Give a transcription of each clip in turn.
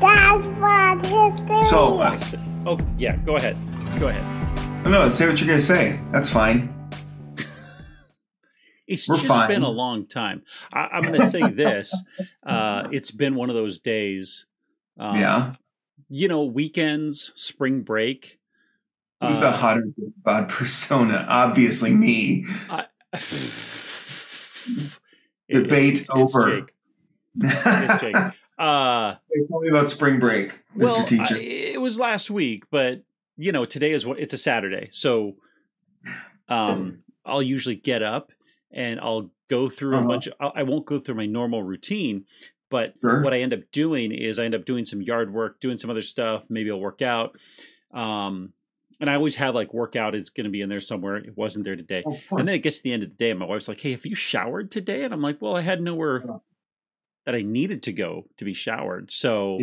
That's what history So, is. Oh, yeah, go ahead. Go ahead. no, say what you're going to say. That's fine. It's We're just fine. been a long time. I'm going to say this. It's been one of those days. Yeah. You know, weekends, spring break. Who's the hotter bod persona? Obviously me. Debate over. Jake. It's Jake. Tell me about spring break, Mr. Well, Teacher. It was last week, but you know, today it's a Saturday, so I'll usually get up and I'll go through a bunch. I won't go through my normal routine, but what I end up doing is I end up doing some yard work, doing some other stuff. Maybe I'll work out. And I always have like workout is going to be in there somewhere. It wasn't there today. And then it gets to the end of the day and my wife's like, hey, have you showered today? And I'm like, well, I had nowhere that I needed to go to be showered. So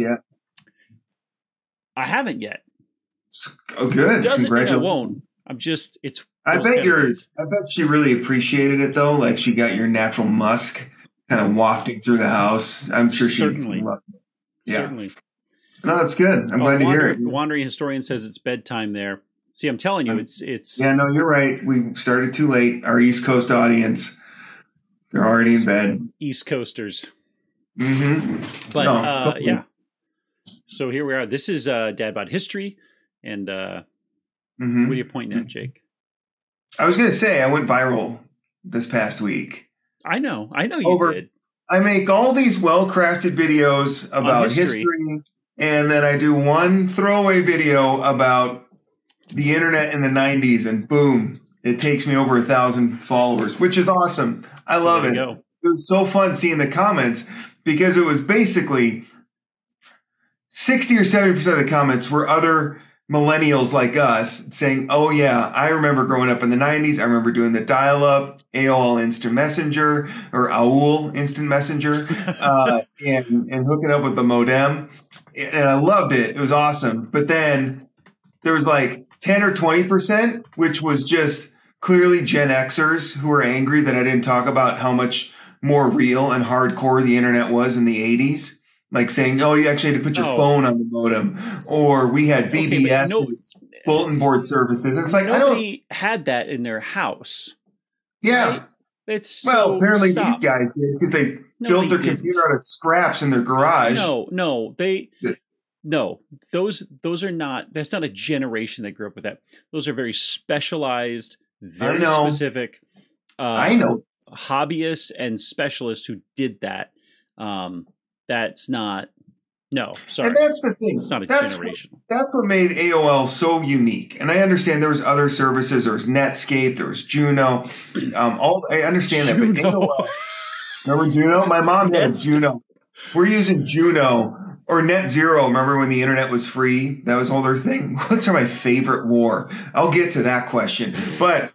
I haven't yet. Oh, good. Doesn't mean I won't. I'm just, it's. I bet she really appreciated it though. Like she got your natural musk kind of wafting through the house. I'm sure she certainly loved it. Yeah. Certainly. No, that's good. I'm glad to hear it. Wandering Historian says it's bedtime there. See, I'm telling you, it's. Yeah, no, you're right. We started too late. Our East Coast audience, they're already in bed. East Coasters. Mm-hmm. But yeah. So here we are. This is Dad Bod History. And what are you pointing at, Jake? I was going to say, I went viral this past week. I know you did. I make all these well-crafted videos about history, and then I do one throwaway video about the internet in the 90s, and boom, it takes me over 1,000 followers, which is awesome. I love it. It was so fun seeing the comments because it was basically 60 or 70% of the comments were other millennials like us saying, oh yeah, I remember growing up in the 90s. I remember doing the dial-up, AOL Instant Messenger or AOL Instant Messenger, and hooking up with the modem. And I loved it. It was awesome. But then there was like 10 or 20%, which was just clearly Gen Xers who were angry that I didn't talk about how much more real and hardcore the internet was in the 80s. Like saying, oh, you actually had to put your phone on the modem, or we had BBS, bulletin board services. It's like nobody had that in their house. Yeah, right? It's apparently these guys did because they built their computer out of scraps in their garage. Those are not. That's not a generation that grew up with that. Those are very specialized, very specific. I know hobbyists and specialists who did that. That's not. No, sorry. And that's the thing. It's not a generational. That's what made AOL so unique. And I understand there was other services. There was Netscape. There was Juno. I understand that. But AOL. Remember Juno? My mom had Juno. We're using Juno or Net Zero. Remember when the internet was free? That was all their thing. What's my favorite war? I'll get to that question. But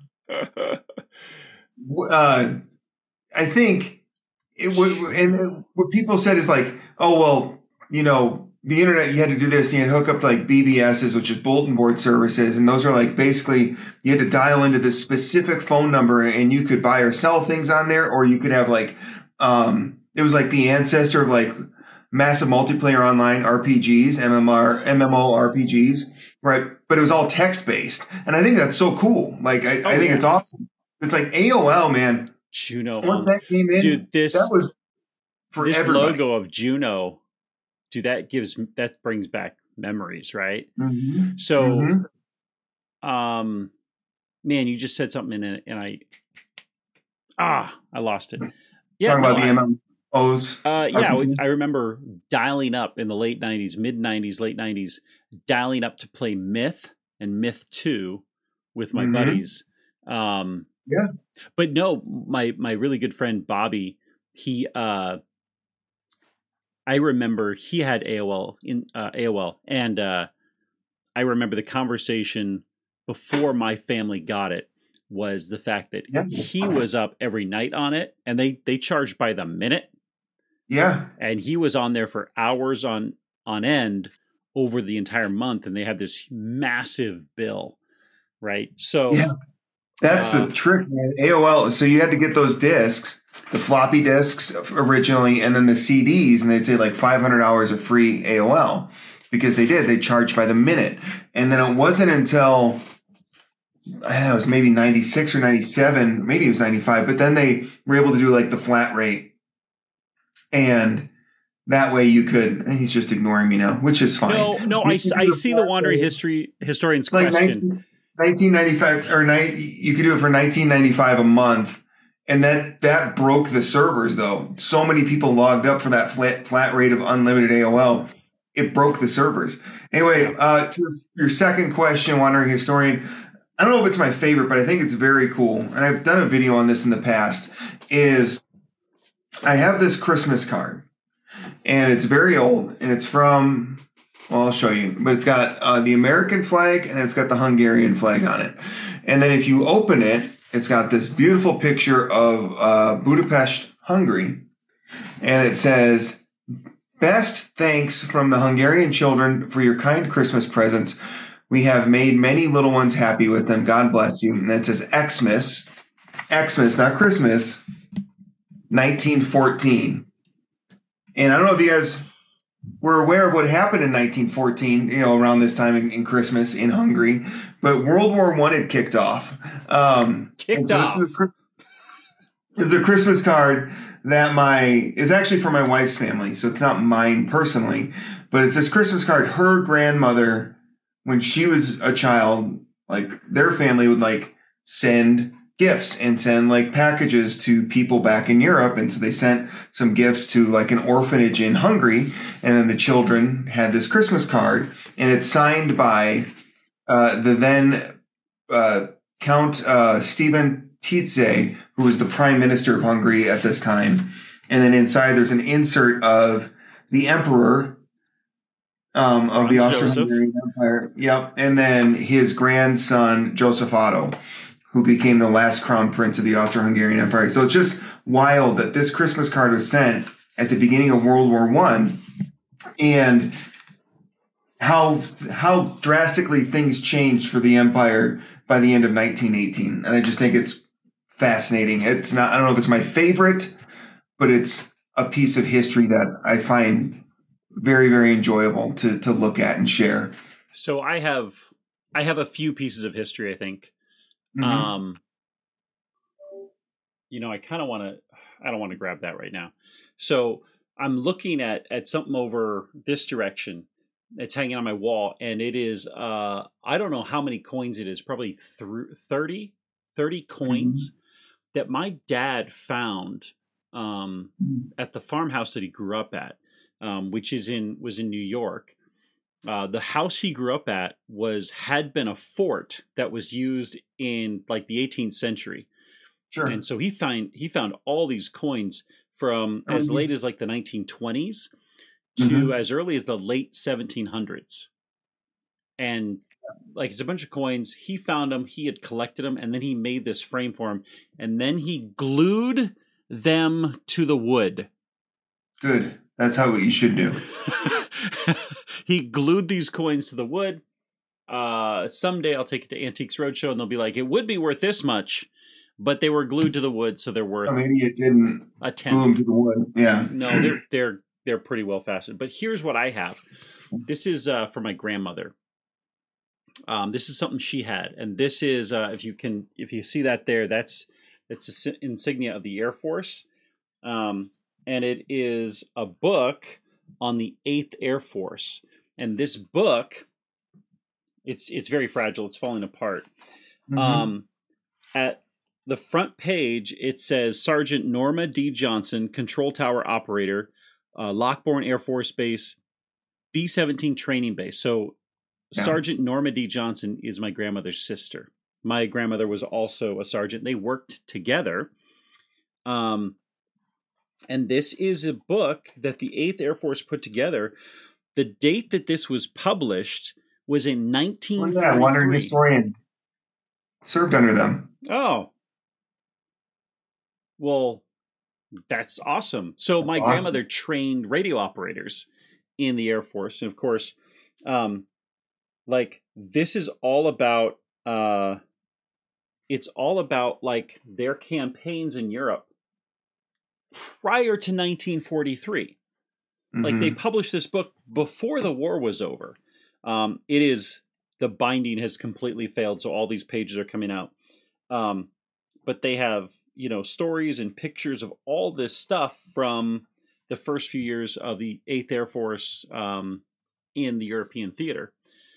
I think and what people said is like, oh, well, you know, the internet, you had to do this and you had to hook up to like BBSs, which is bulletin board services. And those are like basically you had to dial into this specific phone number and you could buy or sell things on there, or you could have like, it was like the ancestor of like massive multiplayer online RPGs, MMORPGs, right? But it was all text based. And I think that's so cool. Like, I think it's awesome. It's like AOL, man. Juno. When that came in, dude, that was for this everybody. Logo of Juno, dude, that brings back memories, right? Mm-hmm. So, man, you just said something in it, and I lost it. Yeah, talking about the MMOs. I remember dialing up in the late '90s, mid '90s, late '90s, dialing up to play Myth and Myth 2 with my buddies. Yeah. But no, my really good friend Bobby, I remember he had AOL and I remember the conversation before my family got it was the fact that he was up every night on it, and they charged by the minute. Yeah. And he was on there for hours on end over the entire month, and they had this massive bill, right? So That's the trick, man. AOL. So you had to get those discs, the floppy disks originally, and then the CDs, and they'd say like 500 hours of free AOL because they charged by the minute. And then it wasn't until it was maybe 96 or 97, maybe it was 95, but then they were able to do like the flat rate. And that way you could, and he's just ignoring me now, which is fine. No, I see the wandering historian's question. 1995 or you could do it for $19.95 a month, and that broke the servers though. So many people logged up for that flat rate of unlimited AOL, it broke the servers. Anyway, to your second question, wandering historian, I don't know if it's my favorite, but I think it's very cool, and I've done a video on this in the past. Is I have this Christmas card, and it's very old, and it's from. Well, I'll show you. But it's got the American flag and it's got the Hungarian flag on it. And then if you open it, it's got this beautiful picture of Budapest, Hungary. And it says, "Best thanks from the Hungarian children for your kind Christmas presents. We have made many little ones happy with them. God bless you." And then it says Xmas, not Christmas, 1914. And I don't know if you guys were aware of what happened in 1914, around this time in Christmas in Hungary, but World War I had kicked off. This is a Christmas card that is actually for my wife's family, so it's not mine personally, but it's this Christmas card. Her grandmother, when she was a child, like their family would send gifts and send packages to people back in Europe. And so they sent some gifts to an orphanage in Hungary. And then the children had this Christmas card, and it's signed by the then Count Stephen Tisza, who was the prime minister of Hungary at this time. And then inside there's an insert of the emperor of the Austro-Hungarian Empire. Yep. And then his grandson, Joseph Otto, who became the last crown prince of the Austro-Hungarian Empire. So it's just wild that this Christmas card was sent at the beginning of World War I, and how drastically things changed for the empire by the end of 1918. And I just think it's fascinating. I don't know if it's my favorite, but it's a piece of history that I find very, very enjoyable to look at and share. So I have a few pieces of history, I think. Mm-hmm. I kind of I don't want to grab that right now. So I'm looking at something over this direction. It's hanging on my wall, and it is, I don't know how many coins it is, probably 30 coins that my dad found at the farmhouse that he grew up at, which was in New York. The house he grew up at had been a fort that was used in the 18th century. Sure. And so he found all these coins from as late as the 1920s to as early as the late 1700s. And it's a bunch of coins. He found them, he had collected them, and then he made this frame for them, and then he glued them to the wood. Good. That's how you should do. He glued these coins to the wood. Someday I'll take it to Antiques Roadshow, and they'll be like, it would be worth this much, but they were glued to the wood, so they're worth. Maybe it didn't glue them to the wood. Yeah. No, they're pretty well fastened. But here's what I have. This is for my grandmother. This is something she had, and this is if you see that there, that's the insignia of the Air Force. And it is a book on the 8th Air Force. And this book, it's very fragile. It's falling apart. At the front page, it says Sergeant Norma D. Johnson, Control Tower Operator, Lockbourne Air Force Base, B-17 Training Base. So Sergeant Norma D. Johnson is my grandmother's sister. My grandmother was also a sergeant. They worked together. And this is a book that the 8th Air Force put together. The date that this was published was in 1943. Yeah, wandering historian served under them. Oh. Well, that's awesome. So my grandmother trained radio operators in the Air Force. And of course, this is all about it's all about like their campaigns in Europe prior to 1943. Like they published this book before the war was over. It is, the binding has completely failed, so all these pages are coming out. But they have, you know, stories and pictures of all this stuff from the first few years of the 8th Air Force in the European theater.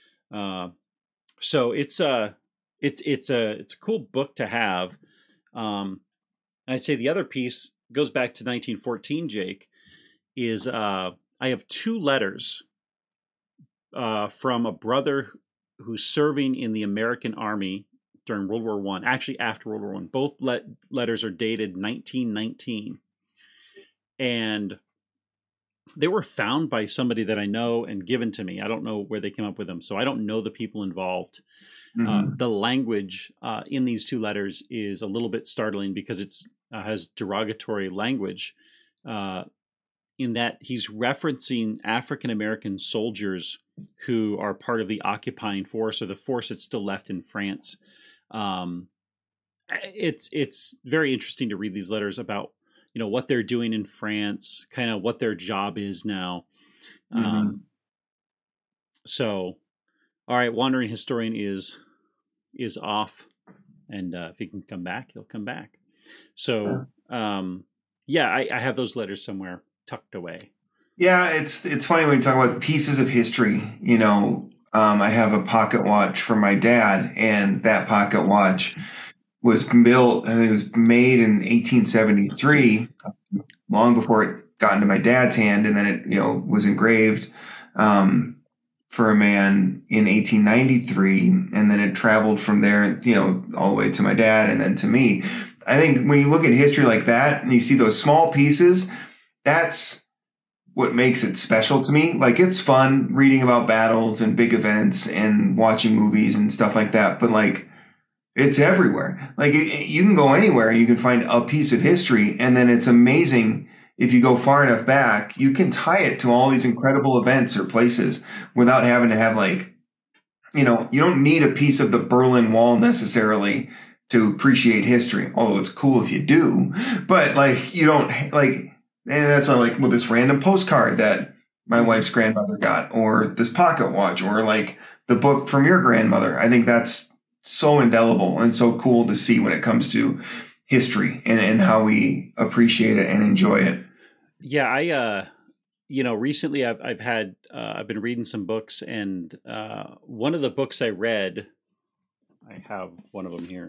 So it's a cool book to have. I'd say the other piece goes back to 1914, Jake, is I have 2 letters from a brother who's serving in the American Army during World War I, actually after World War I. Both letters are dated 1919. And they were found by somebody that I know and given to me. I don't know where they came up with them, so I don't know the people involved. The language in these 2 letters is a little bit startling because it's has derogatory language in that he's referencing African-American soldiers who are part of the occupying force or the force that's still left in France. It's very interesting to read these letters about, you know, what they're doing in France, kind of what their job is now. So, all right, Wandering Historian is off, and if he can come back, he'll come back. So, yeah, I have those letters somewhere tucked away. Yeah, it's funny when you talk about pieces of history. You know, I have a pocket watch from my dad, and that pocket watch was built. It was made in 1873, long before it got into my dad's hand, and then it, you know, was engraved for a man in 1893, and then it traveled from there, you know, all the way to my dad, and then to me. I think when you look at history like that, and you see those small pieces, that's what makes it special to me. Like, it's fun reading about battles and big events and watching movies and stuff like that, but like, it's everywhere. Like, you can go anywhere and you can find a piece of history, and then it's amazing. If you go far enough back, you can tie it to all these incredible events or places without having to have, like, you know, you don't need a piece of the Berlin Wall necessarily to appreciate history, although it's cool if you do. But like, you don't like, and that's why, like, well, this random postcard that my wife's grandmother got, or this pocket watch, or like the book from your grandmother. I think that's so indelible and so cool to see when it comes to history and how we appreciate it and enjoy it. Yeah, I you know, recently I've been reading some books, and one of the books I read, I have one of them here,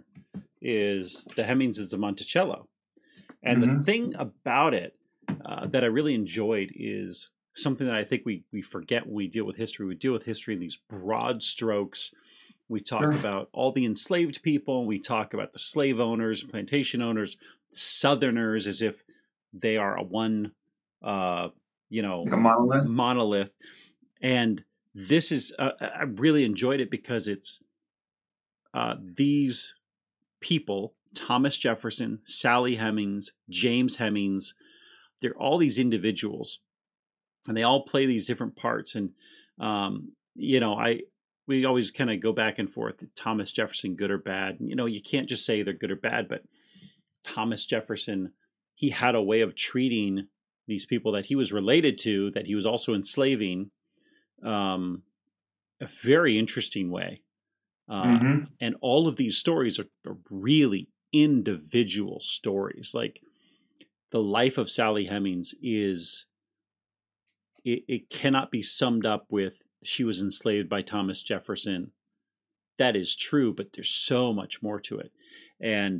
is The Hemingses of Monticello. And the thing about it that I really enjoyed is something that I think we forget when we deal with history. We deal with history in these broad strokes. We talk about all the enslaved people. We talk about the slave owners, plantation owners, Southerners, as if they are a one, you know, like a monolith. And this is, I really enjoyed it because it's these people, Thomas Jefferson, Sally Hemings, James Hemings, they're all these individuals, and they all play these different parts. And, you know, we always kind of go back and forth. Thomas Jefferson, good or bad? You know, you can't just say they're good or bad, but Thomas Jefferson, he had a way of treating these people that he was related to, that he was also enslaving, a very interesting way. And all of these stories are really individual stories. Like, the life of Sally Hemings is, it cannot be summed up with she was enslaved by Thomas Jefferson. That is true, but there's so much more to it. And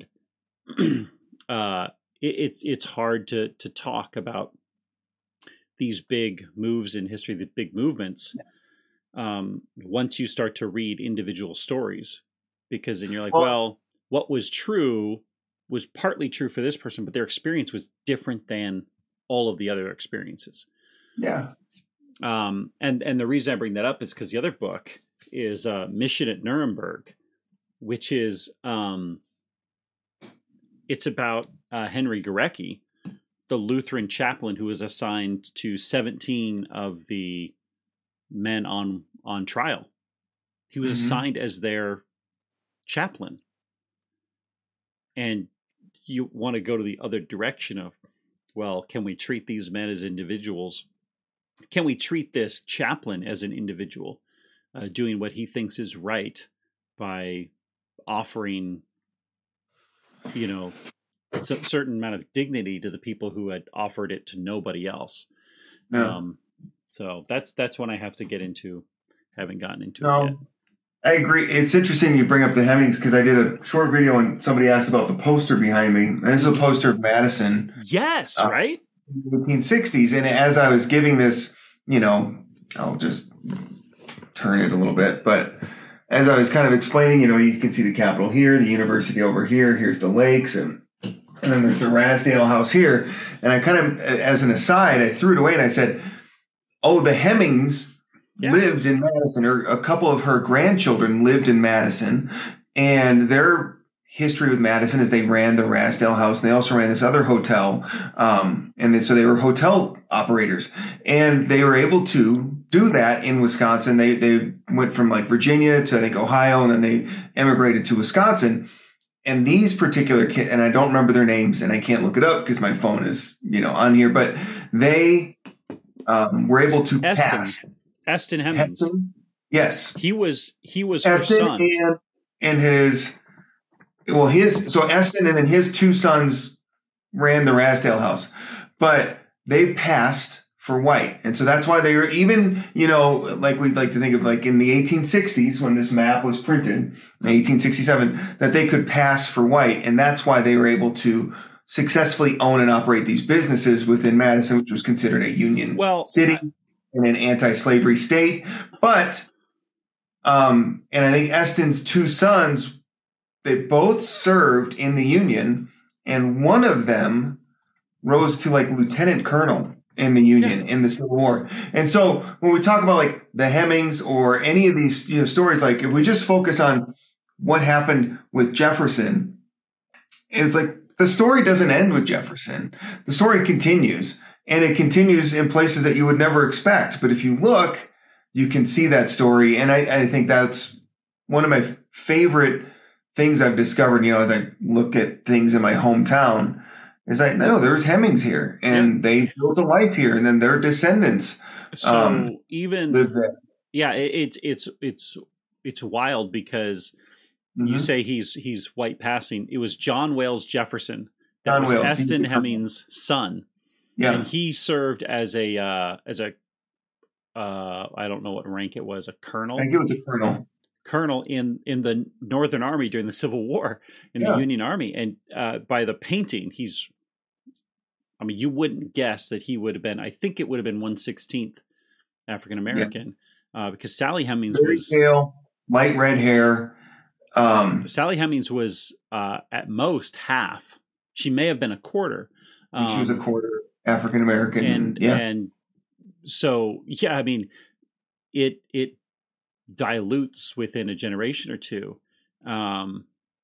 it's hard to talk about these big moves in history, the big movements, once you start to read individual stories, because then you're like, well, what was true was partly true for this person, but their experience was different than all of the other experiences. Yeah. And the reason I bring that up is because the other book is Mission at Nuremberg, which is it's about Henry Gorecki, the Lutheran chaplain who was assigned to 17 of the men on trial. He was assigned as their chaplain. and you want to go to the other direction of, well, can we treat these men as individuals? Can we treat this chaplain as an individual, doing what he thinks is right by offering, a certain amount of dignity to the people who had offered it to nobody else? Yeah. So that's when I have to get into. Haven't gotten into it yet. I agree. It's interesting you bring up the Hemings, because I did a short video and somebody asked about the poster behind me. And this is a poster of Madison. Yes, right? In the 1860s. And as I was giving this, I'll just turn it a little bit. But as I was kind of explaining, you can see the Capitol here, the university over here, here's the lakes, and then there's the Rasdale House here. And I kind of, as an aside, I threw it away and I said, oh, the Hemings lived in Madison, or a couple of her grandchildren lived in Madison, and their history with Madison is they ran the Rasdale House, and they also ran this other hotel, so they were hotel operators, and they were able to do that in Wisconsin. They went from like Virginia to I think Ohio, and then they emigrated to Wisconsin. And these particular kids, and I don't remember their names, and I can't look it up because my phone is on here, but they were able to pass. Eston Hemings. Yes. He was Eston her son. And Eston and then his two sons ran the Rasdale House. But they passed for white. And so that's why they were even, like we'd like to think of like in the 1860s when this map was printed, in 1867, that they could pass for white. And that's why they were able to successfully own and operate these businesses within Madison, which was considered a Union city. In an anti-slavery state. But, and I think Eston's two sons, they both served in the Union, and one of them rose to like lieutenant colonel in the Union in the Civil War. And so when we talk about like the Hemings or any of these stories, like if we just focus on what happened with Jefferson, it's like the story doesn't end with Jefferson. The story continues. And it continues in places that you would never expect. But if you look, you can see that story. And I think that's one of my favorite things I've discovered, as I look at things in my hometown, is I know there's Hemings here and they built a life here, and then their descendants. So even live there. Yeah, it's wild because you say he's white passing. It was John Wales Jefferson. That was Eston Hemings' son. Yeah, and he served as a I don't know what rank it was, a colonel. I think it was a colonel. Colonel in the Northern Army during the Civil War, in the Union Army, and by the painting, you wouldn't guess that he would have been. I think it would have been 1/16 African American, because Sally Hemings was pale, light red hair. Sally Hemings was at most half. She may have been a quarter. She was a quarter African American, and so it dilutes within a generation or two, but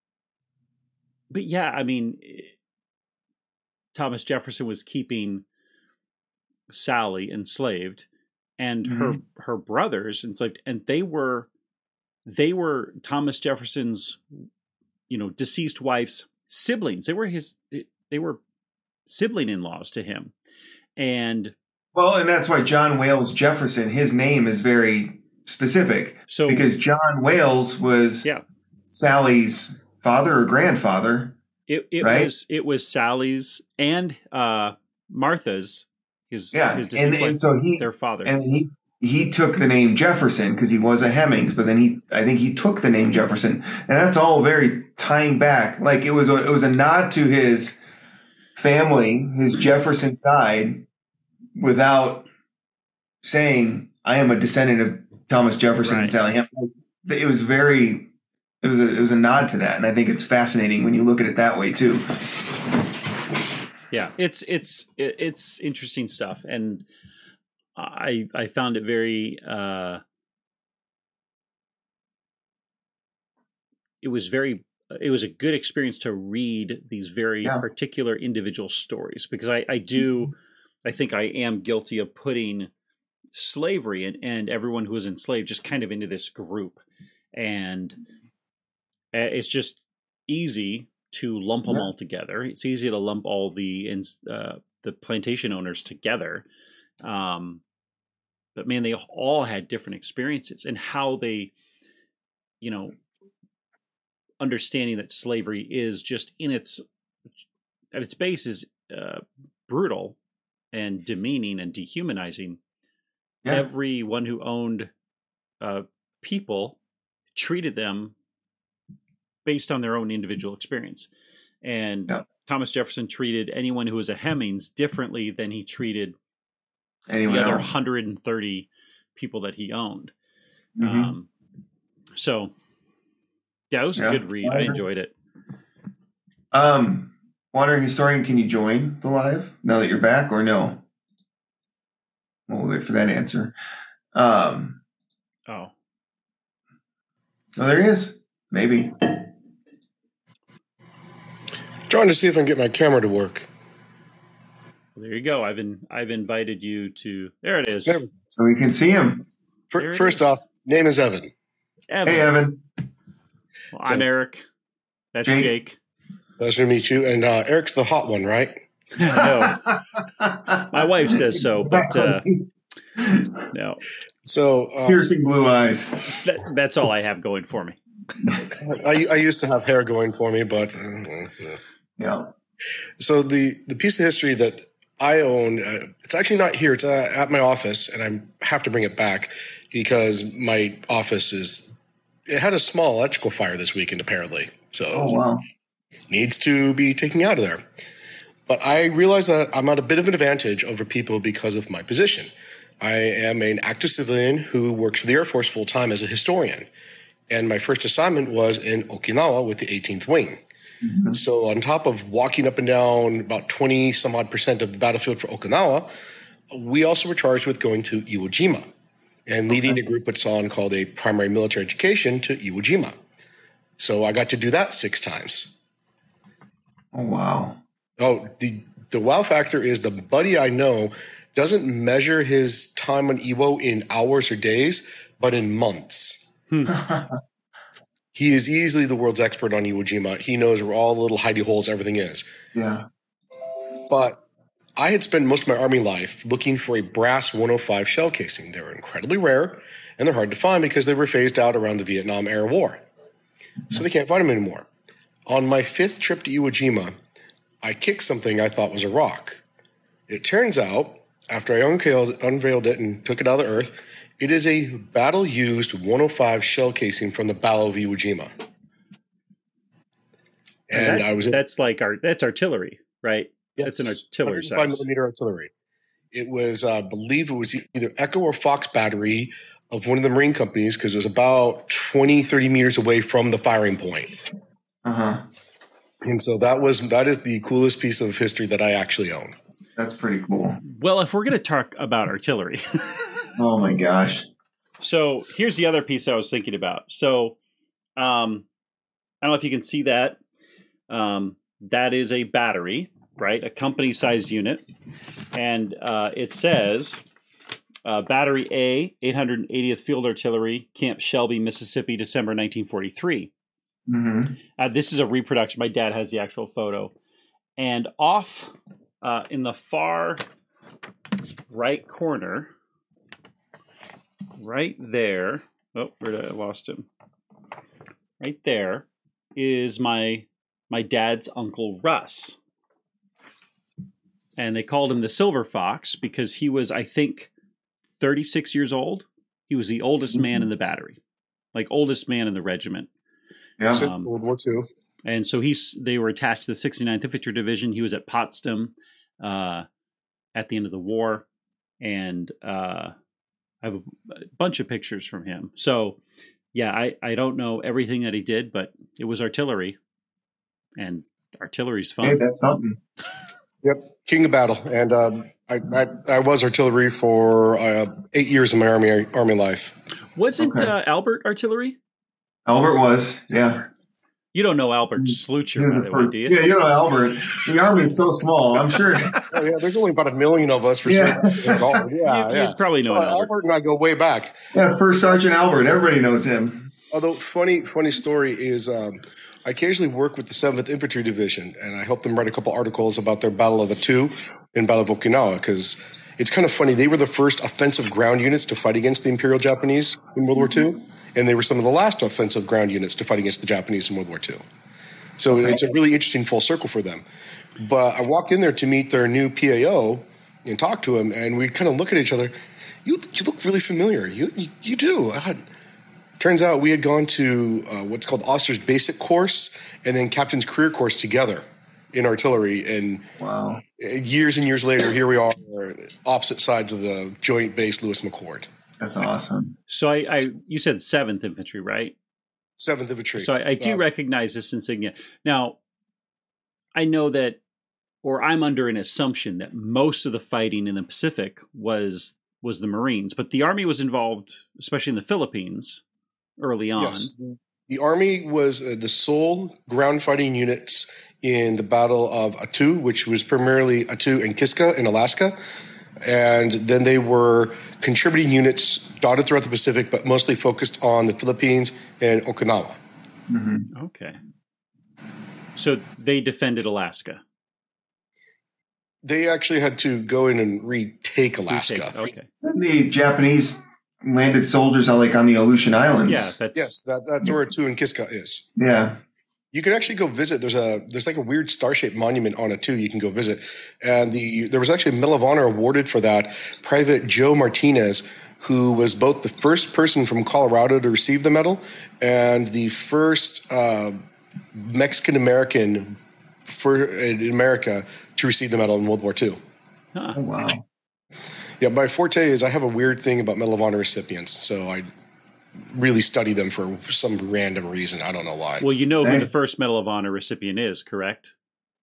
Thomas Jefferson was keeping Sally enslaved, and her brothers enslaved, and they were Thomas Jefferson's deceased wife's siblings. They were sibling-in-laws to him. And that's why John Wales Jefferson, his name is very specific. So because John Wales was Sally's father or grandfather. It was Sally's and Martha's, his deceased wife, so their father. And he took the name Jefferson because he was a Hemings, but then I think he took the name Jefferson, and that's all very tying back. Like it was a nod to his family, his Jefferson side, without saying I am a descendant of Thomas Jefferson and Sally Hemings. It was a nod to that, and I think it's fascinating when you look at it that way too. Yeah, it's interesting stuff, and I found it very. It was a good experience to read these very particular individual stories, because I think I am guilty of putting slavery and everyone who was enslaved just kind of into this group, and it's just easy to lump them all together. It's easy to lump all the plantation owners together. But man, they all had different experiences, and how they, understanding that slavery is just at its base is brutal and demeaning and dehumanizing. Yeah. Everyone who owned people treated them based on their own individual experience. And Thomas Jefferson treated anyone who was a Hemmings differently than he treated anyone the other 130 people that he owned. Mm-hmm. So yeah, it was a good read. I enjoyed it. Wandering Historian, can you join the live now that you're back, or no? We'll wait for that answer. Oh, there he is. Maybe. Trying to see if I can get my camera to work. Well, there you go. I've invited you to. There it is. So we can see him. First off, name is Evan. Hey, Evan. Well, I'm Eric. That's Jake. Pleasure to meet you. And Eric's the hot one, right? No. My wife says so, but no. So piercing blue eyes. That's all I have going for me. I used to have hair going for me, but yeah. So the piece of history that I own, it's actually not here. It's at my office, and I have to bring it back because my office it had a small electrical fire this weekend, apparently. So needs to be taken out of there. But I realize that I'm at a bit of an advantage over people because of my position. I am an active civilian who works for the Air Force full-time as a historian. And my first assignment was in Okinawa with the 18th Wing. Mm-hmm. So on top of walking up and down about 20-some-odd% of the battlefield for Okinawa, we also were charged with going to Iwo Jima and leading a group at SON called a Primary Military Education to Iwo Jima. So I got to do that 6 times. Oh, wow. Oh, the wow factor is the buddy I know doesn't measure his time on Iwo in hours or days, but in months. He is easily the world's expert on Iwo Jima. He knows where all the little hidey holes everything is. Yeah. But I had spent most of my Army life looking for a brass 105 shell casing. They were incredibly rare, and they're hard to find because they were phased out around the Vietnam-era war. So they can't find them anymore. On my 5th trip to Iwo Jima, I kicked something I thought was a rock. It turns out, after I unveiled it and took it out of the earth, it is a battle-used 105 shell casing from the Battle of Iwo Jima. And that's artillery, right? Yes, that's an artillery 5mm artillery. It was, I believe it was either Echo or Fox battery of one of the Marine companies because it was about 20, 30 meters away from the firing point. Uh-huh. And so that is the coolest piece of history that I actually own. That's pretty cool. Well, if we're going to talk about artillery. Oh, my gosh. So here's the other piece I was thinking about. So I don't know if you can see that. That is a battery, right? A company-sized unit. And it says Battery A, 880th Field Artillery, Camp Shelby, Mississippi, December 1943. Mm-hmm. This is a reproduction. My dad has the actual photo. And off in the far right corner, right there. Oh, where did I lost him? Right there is my dad's Uncle Russ. And they called him the Silver Fox because he was, I think, 36 years old. He was the oldest man in the battery, like oldest man in the regiment. Yeah, World War II. And so they were attached to the 69th Infantry Division. He was at Potsdam at the end of the war. And I have a bunch of pictures from him. So, yeah, I don't know everything that he did, but it was artillery. And artillery's fun. Hey, that's something. Yep, king of battle. And I was artillery for 8 years of my army life. Wasn't Albert artillery? Albert was, yeah. You don't know Albert Schlucher, by the way, do you? Yeah, you know Albert. The army is so small, I'm sure. Oh, yeah, there's only about 1 million of us for sure. Yeah, you probably know Albert. Albert and I go way back. Yeah, First Sergeant Albert. Everybody knows him. Although, funny story is I occasionally work with the 7th Infantry Division, and I help them write a couple articles about their Battle of Attu and Battle of Okinawa, because it's kind of funny. They were the first offensive ground units to fight against the Imperial Japanese in World War II, and they were some of the last offensive ground units to fight against the Japanese in World War II. So it's a really interesting full circle for them. But I walked in there to meet their new PAO and talk to him, and we kind of look at each other. You look really familiar. You do. Turns out we had gone to what's called Officer's Basic Course and then Captain's Career Course together in artillery. And wow, years and years later, here we are, opposite sides of the Joint Base Lewis McChord. That's awesome. So you said 7th Infantry, right? 7th Infantry. So I do recognize this insignia. Now, I know that, or I'm under an assumption that most of the fighting in the Pacific was the Marines, but the Army was involved, especially in the Philippines, early on. Yes. The Army was the sole ground fighting units in the Battle of Attu, which was primarily Attu and Kiska in Alaska. And then they were contributing units dotted throughout the Pacific, but mostly focused on the Philippines and Okinawa. Mm-hmm. Okay. So they defended Alaska. They actually had to go in and retake Alaska. Okay. The Japanese landed soldiers on the Aleutian Islands. Yeah, that's where Attu and Kiska is. Yeah. You can actually go visit. There's like a weird star-shaped monument on Attu you can go visit. And there was actually a Medal of Honor awarded for that. Private Joe Martinez, who was both the first person from Colorado to receive the medal and the first Mexican-American in America to receive the medal in World War II. Huh. Oh, wow. Yeah, my forte is I have a weird thing about Medal of Honor recipients, so I really study them for some random reason. I don't know why. Well, you know who the first Medal of Honor recipient is, correct?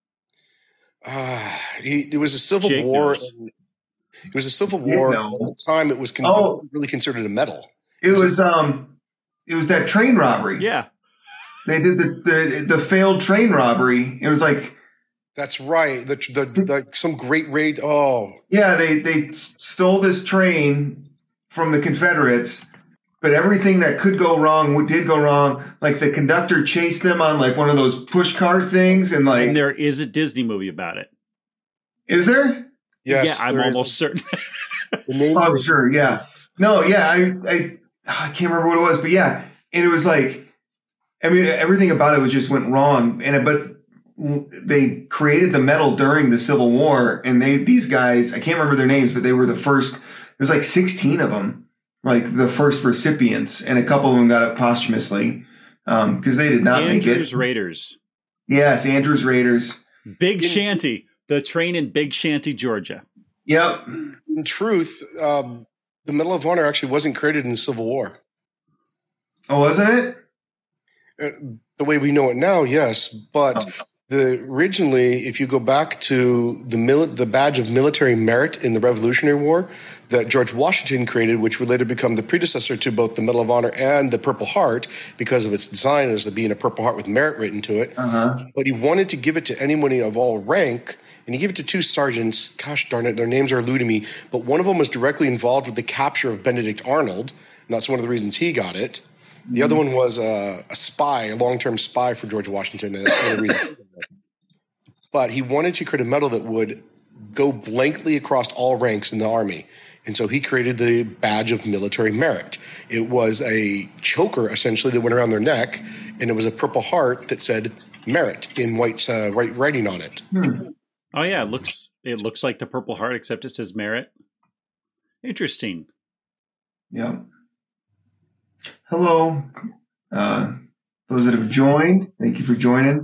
It was a Civil Jake War. knows. It was a Civil War. At the time, it was really considered a medal. It was that train robbery. Yeah. They did the failed train robbery. It was like, that's right. Some great raid. Oh, yeah. They stole this train from the Confederates, but everything that could go wrong did go wrong. Like the conductor chased them on like one of those push cart things, and there is a Disney movie about it. Is there? Yes. Yeah, I'm almost certain. I'm sure. Yeah. No. Yeah. I can't remember what it was, but yeah, and it was like, I mean, everything about it just went wrong, but they created the medal during the Civil War, and these guys, I can't remember their names, but they were the first. There's like 16 of them, like the first recipients, and a couple of them got it posthumously because they did not make it. Andrews Raiders. Yes, Andrews Raiders. Big Shanty, the train in Big Shanty, Georgia. Yep. In truth, the Medal of Honor actually wasn't created in the Civil War. Oh, wasn't it? The way we know it now, yes, but originally, if you go back to the badge of military merit in the Revolutionary War that George Washington created, which would later become the predecessor to both the Medal of Honor and the Purple Heart because of its design as being a Purple Heart with merit written to it. Uh-huh. But he wanted to give it to anyone of all rank, and he gave it to two sergeants. Gosh darn it, their names are eluding me. But one of them was directly involved with the capture of Benedict Arnold, and that's one of the reasons he got it. The other one was a spy, a long-term spy for George Washington. And that's one of the reasons. But he wanted to create a medal that would go blankly across all ranks in the Army. And so he created the Badge of Military Merit. It was a choker, essentially, that went around their neck, and it was a Purple Heart that said merit in white writing on it. Oh, yeah. It looks like the Purple Heart, except it says merit. Interesting. Yep. Hello, those that have joined. Thank you for joining.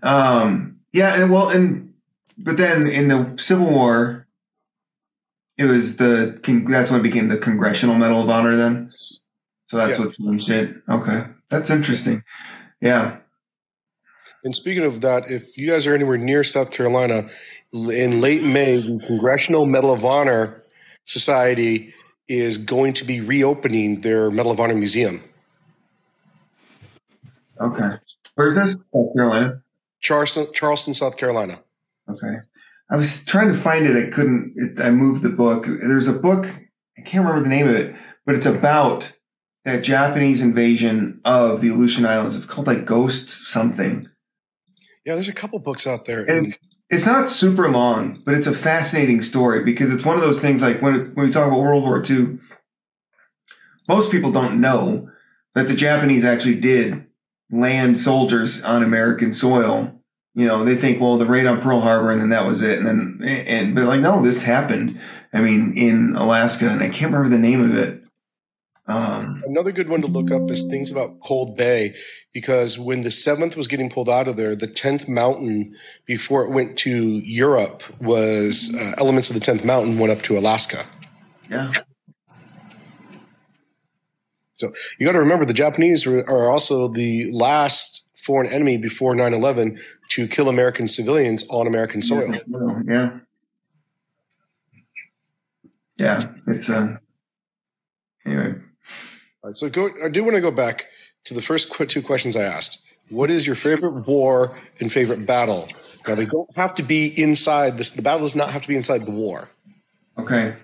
But then in the Civil War, it was that's when it became the Congressional Medal of Honor. Then, so that's what changed it. Okay, that's interesting. Yeah. And speaking of that, if you guys are anywhere near South Carolina, in late May, the Congressional Medal of Honor Society is going to be reopening their Medal of Honor Museum. Okay. Where's this? South Carolina? Charleston, South Carolina. Okay. I was trying to find it. I couldn't. I moved the book. There's a book. I can't remember the name of it, but it's about that Japanese invasion of the Aleutian Islands. It's called like Ghosts something. Yeah, there's a couple books out there. And it's not super long, but it's a fascinating story because it's one of those things like when we talk about World War II, most people don't know that the Japanese actually did land soldiers on American soil. You know, they think, well, the raid on Pearl Harbor and then that was it. But like, no, this happened. I mean, in Alaska, and I can't remember the name of it. Another good one to look up is things about Cold Bay, because when the 7th was getting pulled out of there, the 10th mountain before it went to Europe was elements of the 10th mountain went up to Alaska. Yeah. So you got to remember the Japanese are also the last foreign enemy before 9/11 to kill American civilians on American soil. Yeah. Yeah. It's anyway. All right, so I do want to go back to the first 2 questions I asked. What is your favorite war and favorite battle? Now, they don't have to be inside this. The battle does not have to be inside the war. Okay.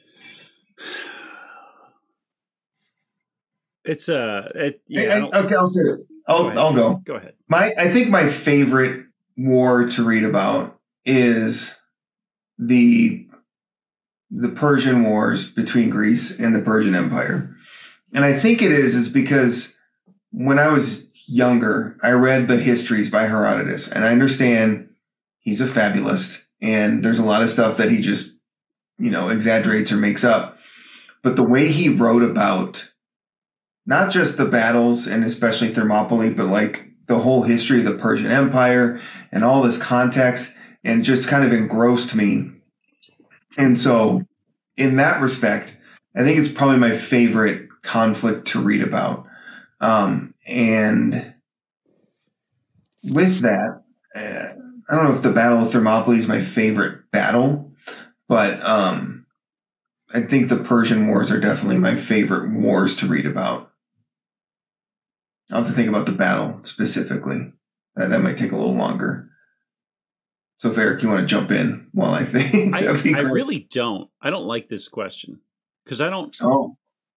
It's okay, I'll say it. I'll go. Go ahead. I think my favorite war to read about is the Persian Wars between Greece and the Persian Empire. And I think it is because when I was younger, I read the histories by Herodotus, and I understand he's a fabulist and there's a lot of stuff that he just, exaggerates or makes up. But the way he wrote about not just the battles and especially Thermopylae, but like the whole history of the Persian Empire and all this context, and just kind of engrossed me. And so in that respect, I think it's probably my favorite conflict to read about. And with that, I don't know if the Battle of Thermopylae is my favorite battle, but I think the Persian Wars are definitely my favorite wars to read about. I'll have to think about the battle specifically. That might take a little longer. So if Eric, you want to jump in while I think? I really don't. I don't like this question because I don't want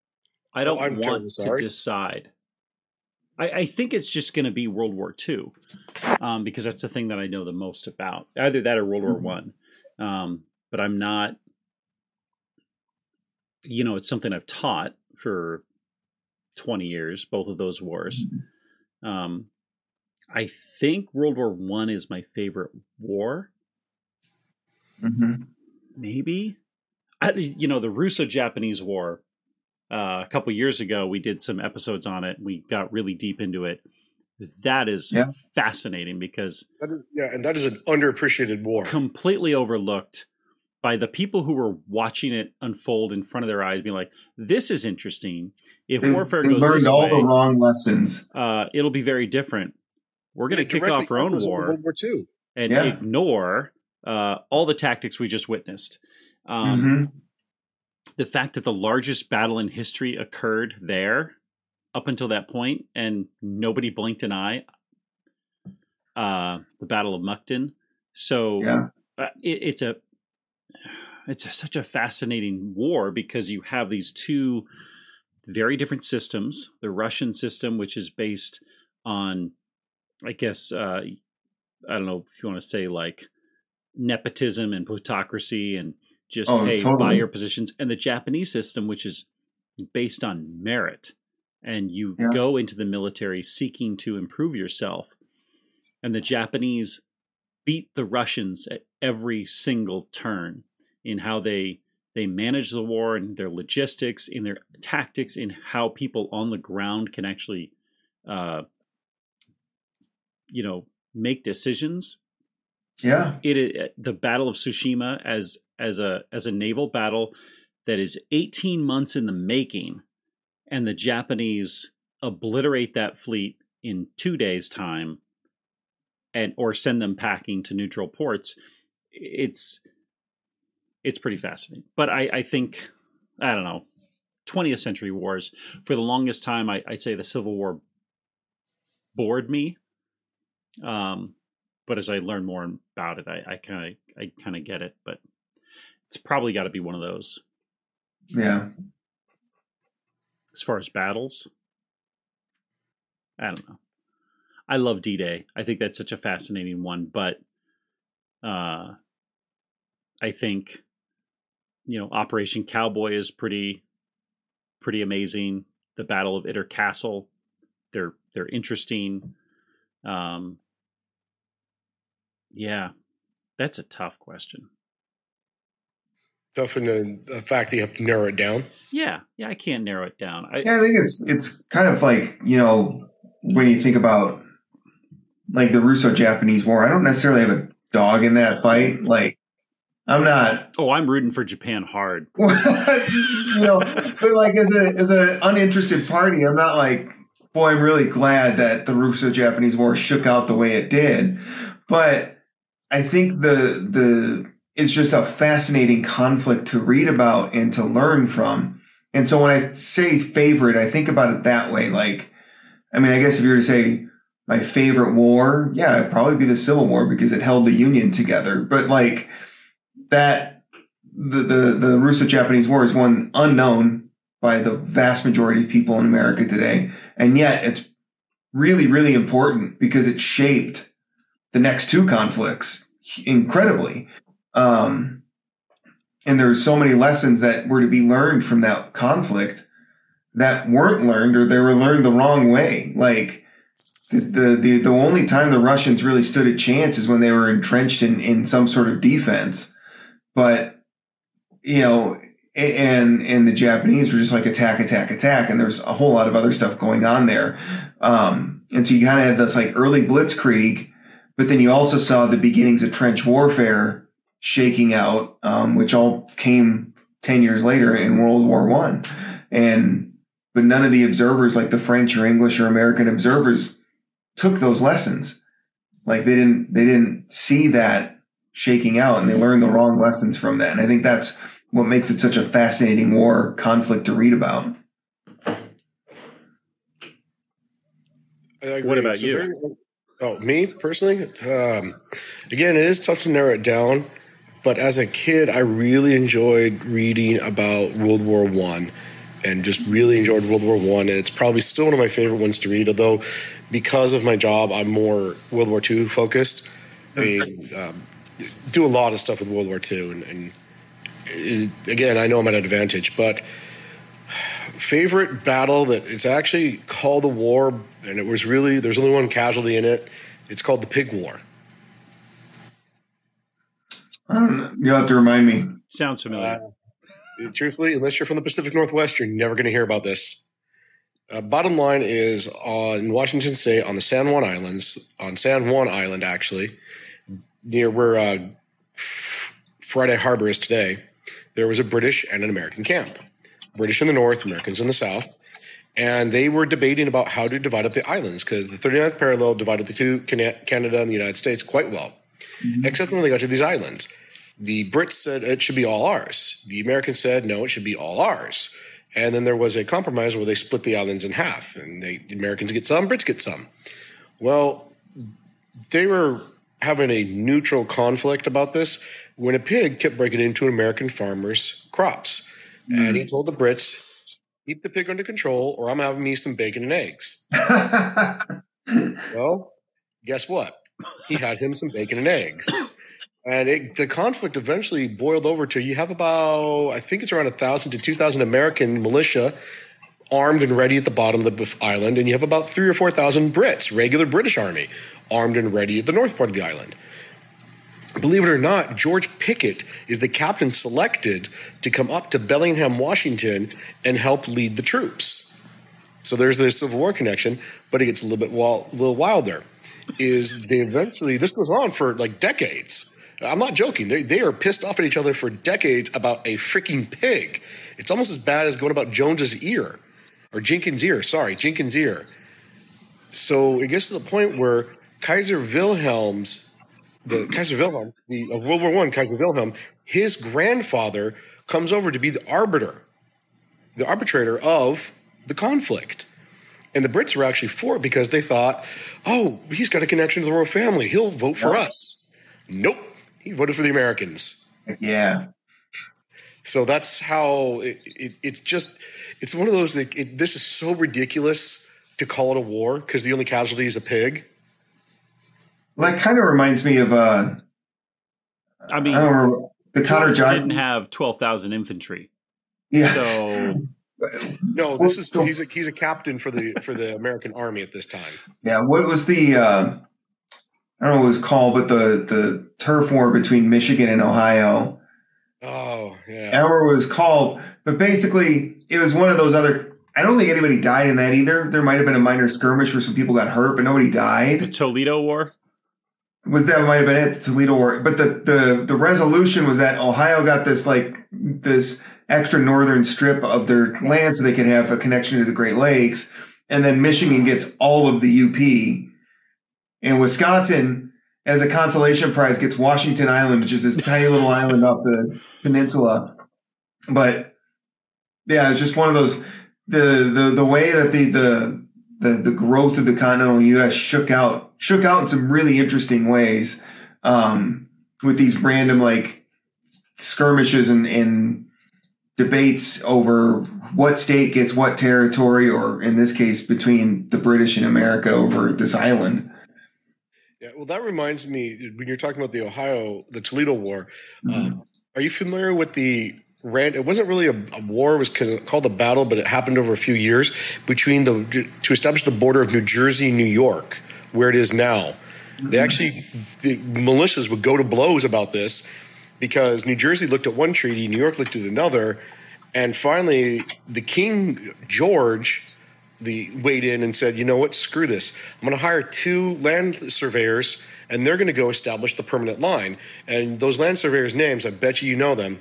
to decide. I think it's just going to be World War II because that's the thing that I know the most about. Either that or World War One. But I'm not, it's something I've taught for 20 years, both of those wars. I think World War One is my favorite war. Maybe. The Russo-Japanese War, a couple years ago, we did some episodes on it. We got really deep into it. That is fascinating because... and that is an underappreciated war. Completely overlooked by the people who were watching it unfold in front of their eyes, being like, this is interesting. If warfare goes learned this all way, the wrong lessons. It'll be very different. We're going to kick off our own war World War II. and ignore all the tactics we just witnessed. The fact that the largest battle in history occurred there up until that point, and nobody blinked an eye, the Battle of Mukden. So it's such a fascinating war because you have these two very different systems. The Russian system, which is based on, I guess, I don't know if you want to say like nepotism and plutocracy and just buy your positions. And the Japanese system, which is based on merit. And you go into the military seeking to improve yourself. And the Japanese beat the Russians at every single turn in how they manage the war and their logistics, in their tactics, in how people on the ground can actually, make decisions. Yeah, the Battle of Tsushima as a naval battle that is 18 months in the making, and the Japanese obliterate that fleet in 2 days' time, or send them packing to neutral ports. It's pretty fascinating. But I think, I don't know, 20th century wars, for the longest time, I'd say the Civil War bored me. But as I learn more about it, I kind of get it. But it's probably got to be one of those. Yeah. As far as battles, I don't know. I love D-Day. I think that's such a fascinating one, but I think, Operation Cowboy is pretty amazing. The Battle of Itter Castle, they're interesting. Yeah, that's a tough question. Tough in the fact that you have to narrow it down. Yeah, I can't narrow it down. I think it's kind of like, when you think about like the Russo-Japanese War, I don't necessarily have a dog in that fight. Like, I'm not. Oh, I'm rooting for Japan hard. But like as a uninterested party, I'm not like, boy, I'm really glad that the Russo-Japanese War shook out the way it did. But I think it's just a fascinating conflict to read about and to learn from. And so when I say favorite, I think about it that way. Like, I mean, I guess if you were to say my favorite war, yeah, it'd probably be the Civil War because it held the Union together. But like that, the Russo-Japanese War is one unknown by the vast majority of people in America today. And yet it's really, really important because it shaped the next two conflicts incredibly. And there's so many lessons that were to be learned from that conflict that weren't learned, or they were learned the wrong way. Like the only time the Russians really stood a chance is when they were entrenched in some sort of defense. But, and the Japanese were just like attack. And there's a whole lot of other stuff going on there. And so you kind of had this like early blitzkrieg, but then you also saw the beginnings of trench warfare shaking out, which all came 10 years later in World War I. But none of the observers, like the French or English or American observers, took those lessons. Like they didn't see that shaking out, and they learned the wrong lessons from that. And I think that's what makes it such a fascinating war conflict to read about. What about you? Me personally? Again, it is tough to narrow it down. But as a kid, I really enjoyed reading about World War I and just really enjoyed World War I. And it's probably still one of my favorite ones to read, although because of my job, I'm more World War II focused. I mean, do a lot of stuff with World War II. And again, I know I'm at an advantage. But favorite battle that it's actually called a war, and it was really, there's only one casualty in it. It's called the Pig War. I don't know. You'll have to remind me. Sounds familiar. Truthfully, unless you're from the Pacific Northwest, you're never going to hear about this. Bottom line is in Washington State on the San Juan Islands, on San Juan Island, actually, near where Friday Harbor is today, there was a British and an American camp. British in the north, Americans in the south. And they were debating about how to divide up the islands because the 39th parallel divided the two, Canada and the United States, quite well. Mm-hmm. Except when they got to these islands. The Brits said it should be all ours. The Americans said, no, it should be all ours. And then there was a compromise where they split the islands in half. And the Americans get some, Brits get some. Well, they were having a neutral conflict about this when a pig kept breaking into an American farmer's crops. Mm-hmm. And he told the Brits, keep the pig under control or I'm having me some bacon and eggs. Well, guess what? He had him some bacon and eggs. And the conflict eventually boiled over to you have about, I think it's around 1,000 to 2,000 American militia armed and ready at the bottom of the island. And you have about 3,000 or 4,000 Brits, regular British army, armed and ready at the north part of the island. Believe it or not, George Pickett is the captain selected to come up to Bellingham, Washington, and help lead the troops. So there's the Civil War connection, but it gets a little wild there. This goes on for like decades. I'm not joking. They are pissed off at each other for decades about a freaking pig. It's almost as bad as going about Jones's ear, or Jenkins' ear. So it gets to the point where Kaiser Wilhelm of World War I, Kaiser Wilhelm, his grandfather comes over to be the arbitrator of the conflict. And the Brits were actually for it because they thought, oh, he's got a connection to the royal family. He'll vote for us. Nope. He voted for the Americans. Yeah. So that's how it's one of those, this is so ridiculous to call it a war because the only casualty is a pig. Well, that kind of reminds me of, I don't remember, the Connor Johnson didn't have 12,000 infantry. Yeah. So no, he's a captain for the American Army at this time. Yeah. What was the, I don't know what it was called, but the turf war between Michigan and Ohio. Oh, yeah. I don't remember what it was called, but basically it was one of those other, I don't think anybody died in that either. There might have been a minor skirmish where some people got hurt, but nobody died. The Toledo War? That might have been it, the Toledo War. But the resolution was that Ohio got this extra northern strip of their land so they could have a connection to the Great Lakes. And then Michigan gets all of the UP. And Wisconsin, as a consolation prize, gets Washington Island, which is this tiny little island off the peninsula. But yeah, it's just one of those, the way that the growth of the continental U.S. shook out in some really interesting ways, with these random skirmishes and debates over what state gets what territory, or in this case, between the British and America over this island. Yeah, well, that reminds me, when you're talking about the Toledo War, are you familiar with it wasn't really a war, it was called a battle, but it happened over a few years to establish the border of New Jersey and New York, where it is now. The militias would go to blows about this because New Jersey looked at one treaty, New York looked at another, and finally the King George weighed in and said, you know what, screw this. I'm going to hire 2 land surveyors, and they're going to go establish the permanent line. And those land surveyors' names, I bet you know them.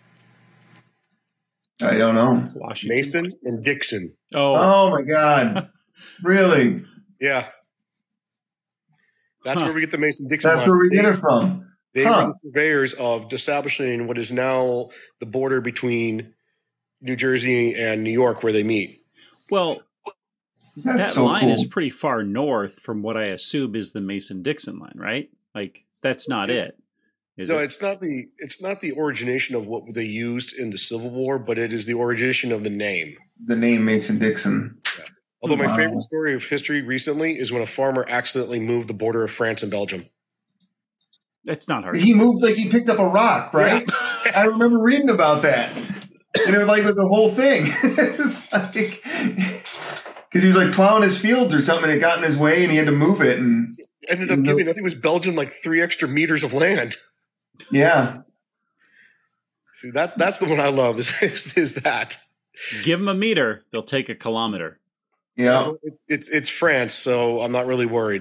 I don't know. Washington. Mason and Dixon. Oh my God. Really? Yeah. That's where we get the Mason-Dixon line. That's where we get it from. They were the surveyors of establishing what is now the border between New Jersey and New York, where they meet. Well, that line is pretty far north from what I assume is the Mason-Dixon line, right? That's not it. It's not the origination of what they used in the Civil War, but it is the origination of the name. The name Mason-Dixon. Yeah. Although my favorite story of history recently is when a farmer accidentally moved the border of France and Belgium. That's not hard. He moved he picked up a rock, right? Yeah. I remember reading about that. And it was the whole thing. It's because he was plowing his fields or something, and it got in his way, and he had to move it. And ended up giving, I think it was Belgium, 3 extra meters of land. Yeah. See, that's the one I love is that. Give them a meter, they'll take a kilometer. Yeah. It's France, so I'm not really worried.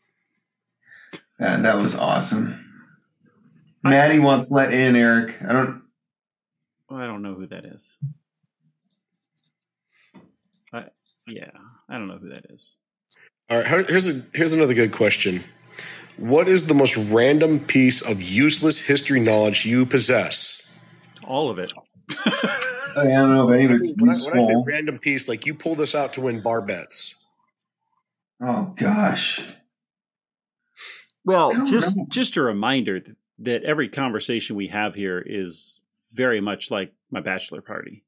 That was awesome. Maddie wants let in, Eric. I don't know who that is. I don't know who that is. All right, here's another good question. What is the most random piece of useless history knowledge you possess? All of it. I don't know if any of it's useful. When I say random piece, you pull this out to win bar bets. Oh gosh. Well, just a reminder that every conversation we have here is very much like my bachelor party.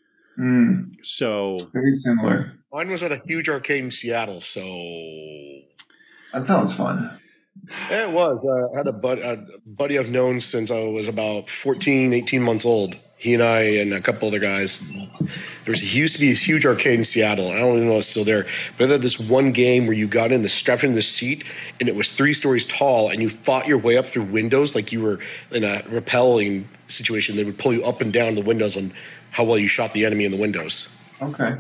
So very similar. Mine was at a huge arcade in Seattle, so that sounds fun. Yeah, it was. I had a buddy I've known since I was about 14, 18 months old. He and I and a couple other guys. Used to be this huge arcade in Seattle. I don't even know if it's still there. But they had this one game where you got strapped into the seat, and it was 3 stories tall, and you fought your way up through windows like you were in a rappelling situation. They would pull you up and down the windows on how well you shot the enemy in the windows. Okay.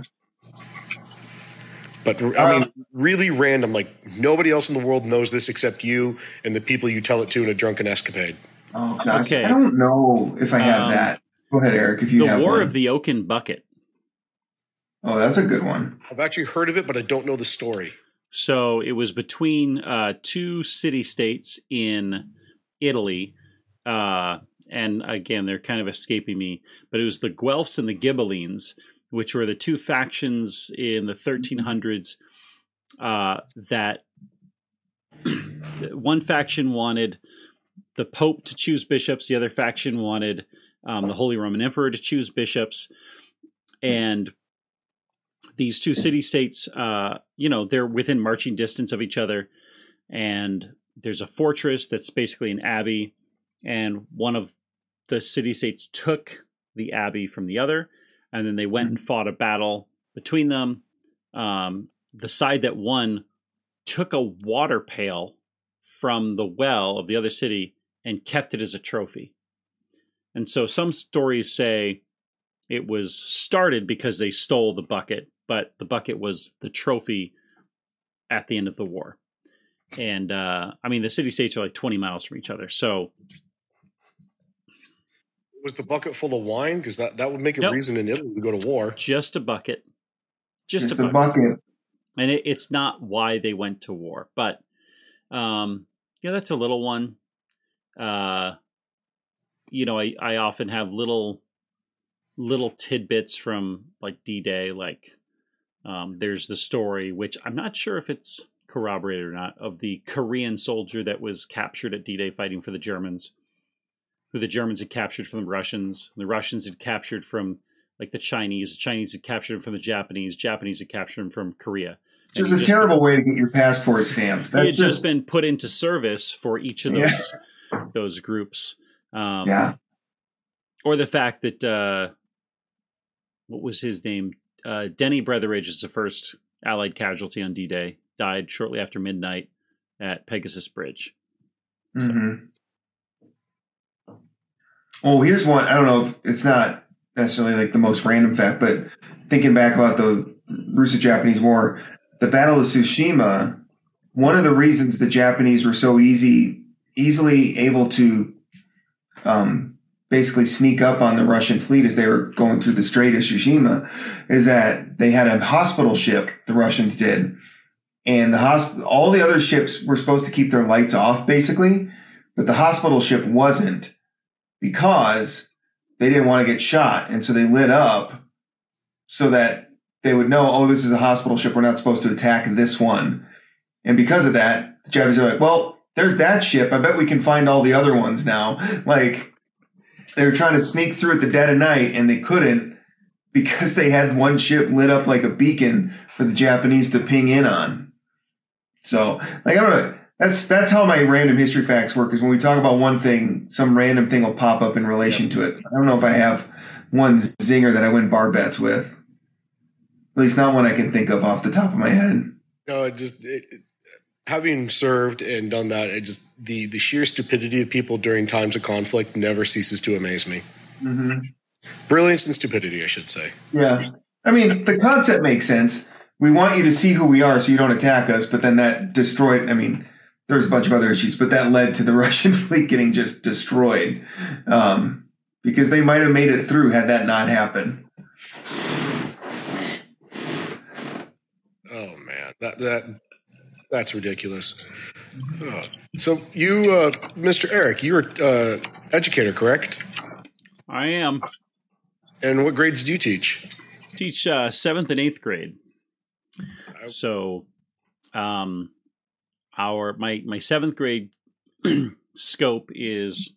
But really random. Nobody else in the world knows this except you and the people you tell it to in a drunken escapade. Oh, gosh. Okay. I don't know if I have that. Go ahead, Eric, if you have The War one. of the Oaken Bucket. Oh, that's a good one. I've actually heard of it, but I don't know the story. So it was between 2 city-states in Italy. And again, they're kind of escaping me. But it was the Guelphs and the Ghibellines, which were the 2 factions in the 1300s that one faction wanted the Pope to choose bishops. The other faction wanted the Holy Roman Emperor to choose bishops. And these two city-states, they're within marching distance of each other. And there's a fortress that's basically an abbey. And one of the city-states took the abbey from the other. And then they went and fought a battle between them. The side that won took a water pail from the well of the other city and kept it as a trophy. And so some stories say it was started because they stole the bucket, but the bucket was the trophy at the end of the war. And the city-states are like 20 miles from each other. So was the bucket full of wine? Because that would make a reason in Italy to go to war. Just a bucket. Just a bucket. And it's not why they went to war. But, that's a little one. I often have little tidbits from like D-Day. Like there's the story, which I'm not sure if it's corroborated or not, of the Korean soldier that was captured at D-Day fighting for the Germans, who the Germans had captured from the Russians. The Russians had captured from like the Chinese had captured him from the Japanese had captured him from Korea. Which is a terrible way to get your passport stamped. He had just been put into service for each of those groups. Or the fact that, what was his name? Denny Bretheridge is the first Allied casualty on D-Day, died shortly after midnight at Pegasus Bridge. Mm-hmm. Oh, here's one. I don't know if it's not necessarily like the most random fact, but thinking back about the Russo-Japanese War, the Battle of Tsushima, one of the reasons the Japanese were so easily able to basically sneak up on the Russian fleet as they were going through the Strait of Tsushima is that they had a hospital ship, the Russians did. And all the other ships were supposed to keep their lights off, basically, but the hospital ship wasn't because they didn't want to get shot. And so they lit up so that they would know, oh, this is a hospital ship. We're not supposed to attack this one. And because of that, the Japanese are like, well, there's that ship. I bet we can find all the other ones now. Like, they were trying to sneak through at the dead of night, and they couldn't because they had one ship lit up like a beacon for the Japanese to ping in on. So, like, I don't know. That's how my random history facts work, is when we talk about one thing, some random thing will pop up in relation to it. I don't know if I have one zinger that I win bar bets with. At least not one I can think of off the top of my head. No, having served and done that, the sheer stupidity of people during times of conflict never ceases to amaze me. Mm-hmm. Brilliance and stupidity, I should say. Yeah. I mean, the concept makes sense. We want you to see who we are so you don't attack us, but then that destroyed, there's a bunch of other issues, but that led to the Russian fleet getting just destroyed because they might have made it through had that not happened. Oh man, that's ridiculous. So you, Mr. Eric, you're educator, correct? I am. And what grades do you teach? Teach 7th and 8th grade. So, my 7th grade scope is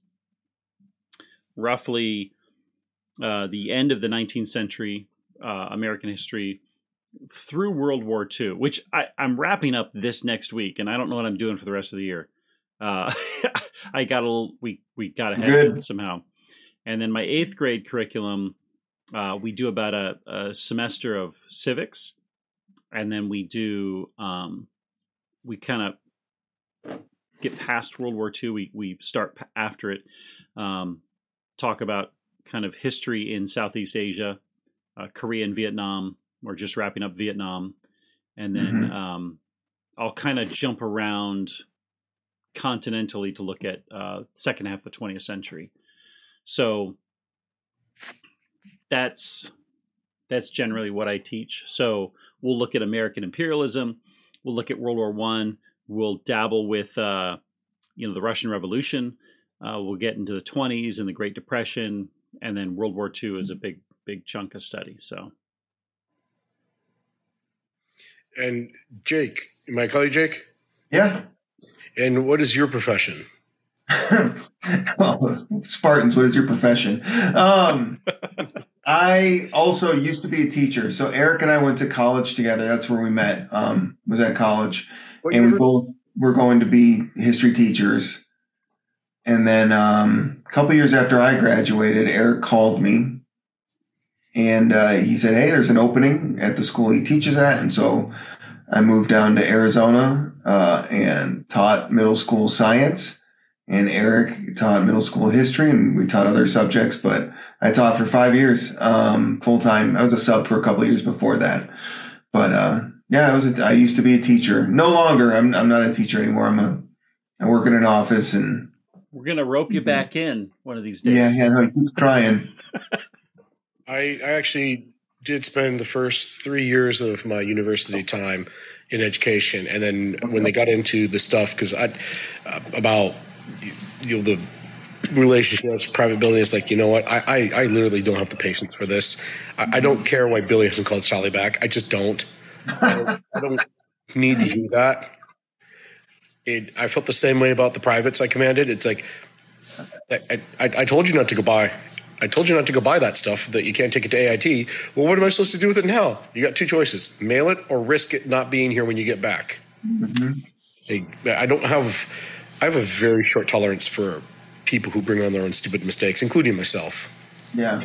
roughly the end of the 19th century American history through World War II, which I'm wrapping up this next week, and I don't know what I'm doing for the rest of the year. We got ahead somehow. And then my 8th grade curriculum, we do about a semester of civics, and then we do we kind of get past World War II. We start after it, talk about kind of history in Southeast Asia, Korea and Vietnam. We're just wrapping up Vietnam. And then I'll kind of jump around continentally to look at second half of the 20th century. So that's generally what I teach. So we'll look at American imperialism. We'll look at World War I. We'll dabble with the Russian Revolution. We'll get into the 20s and the Great Depression, and then World War II is a big chunk of study. So. And Jake, am I call you Jake? Yeah. And what is your profession? Well, Spartans, what is your profession? I also used to be a teacher. So Eric and I went to college together. That's where we met, was at college. And we both were going to be history teachers. And then a couple of years after I graduated, Eric called me. And he said, hey, there's an opening at the school he teaches at. And so I moved down to Arizona and taught middle school science. And Eric taught middle school history, and we taught other subjects. But I taught for 5 years full time. I was a sub for a couple of years before that. But yeah, I used to be a teacher. No longer. I'm not a teacher anymore. I work in an office, and we're gonna rope you back in one of these days. Yeah. No, he keeps trying. I actually did spend the first 3 years of my university time in education, and then when they got into the stuff, because about the relationships, private building, it's like, you know what? I literally don't have the patience for this. I don't care why Billy hasn't called Sally back. I just don't. I don't need to do that. I felt the same way about the privates I commanded. It's like, I told you not to go buy. I told you not to go buy that stuff, that you can't take it to AIT. Well, what am I supposed to do with it now? You got two choices: mail it or risk it not being here when you get back. Mm-hmm. I have a very short tolerance for people who bring on their own stupid mistakes, including myself. Yeah.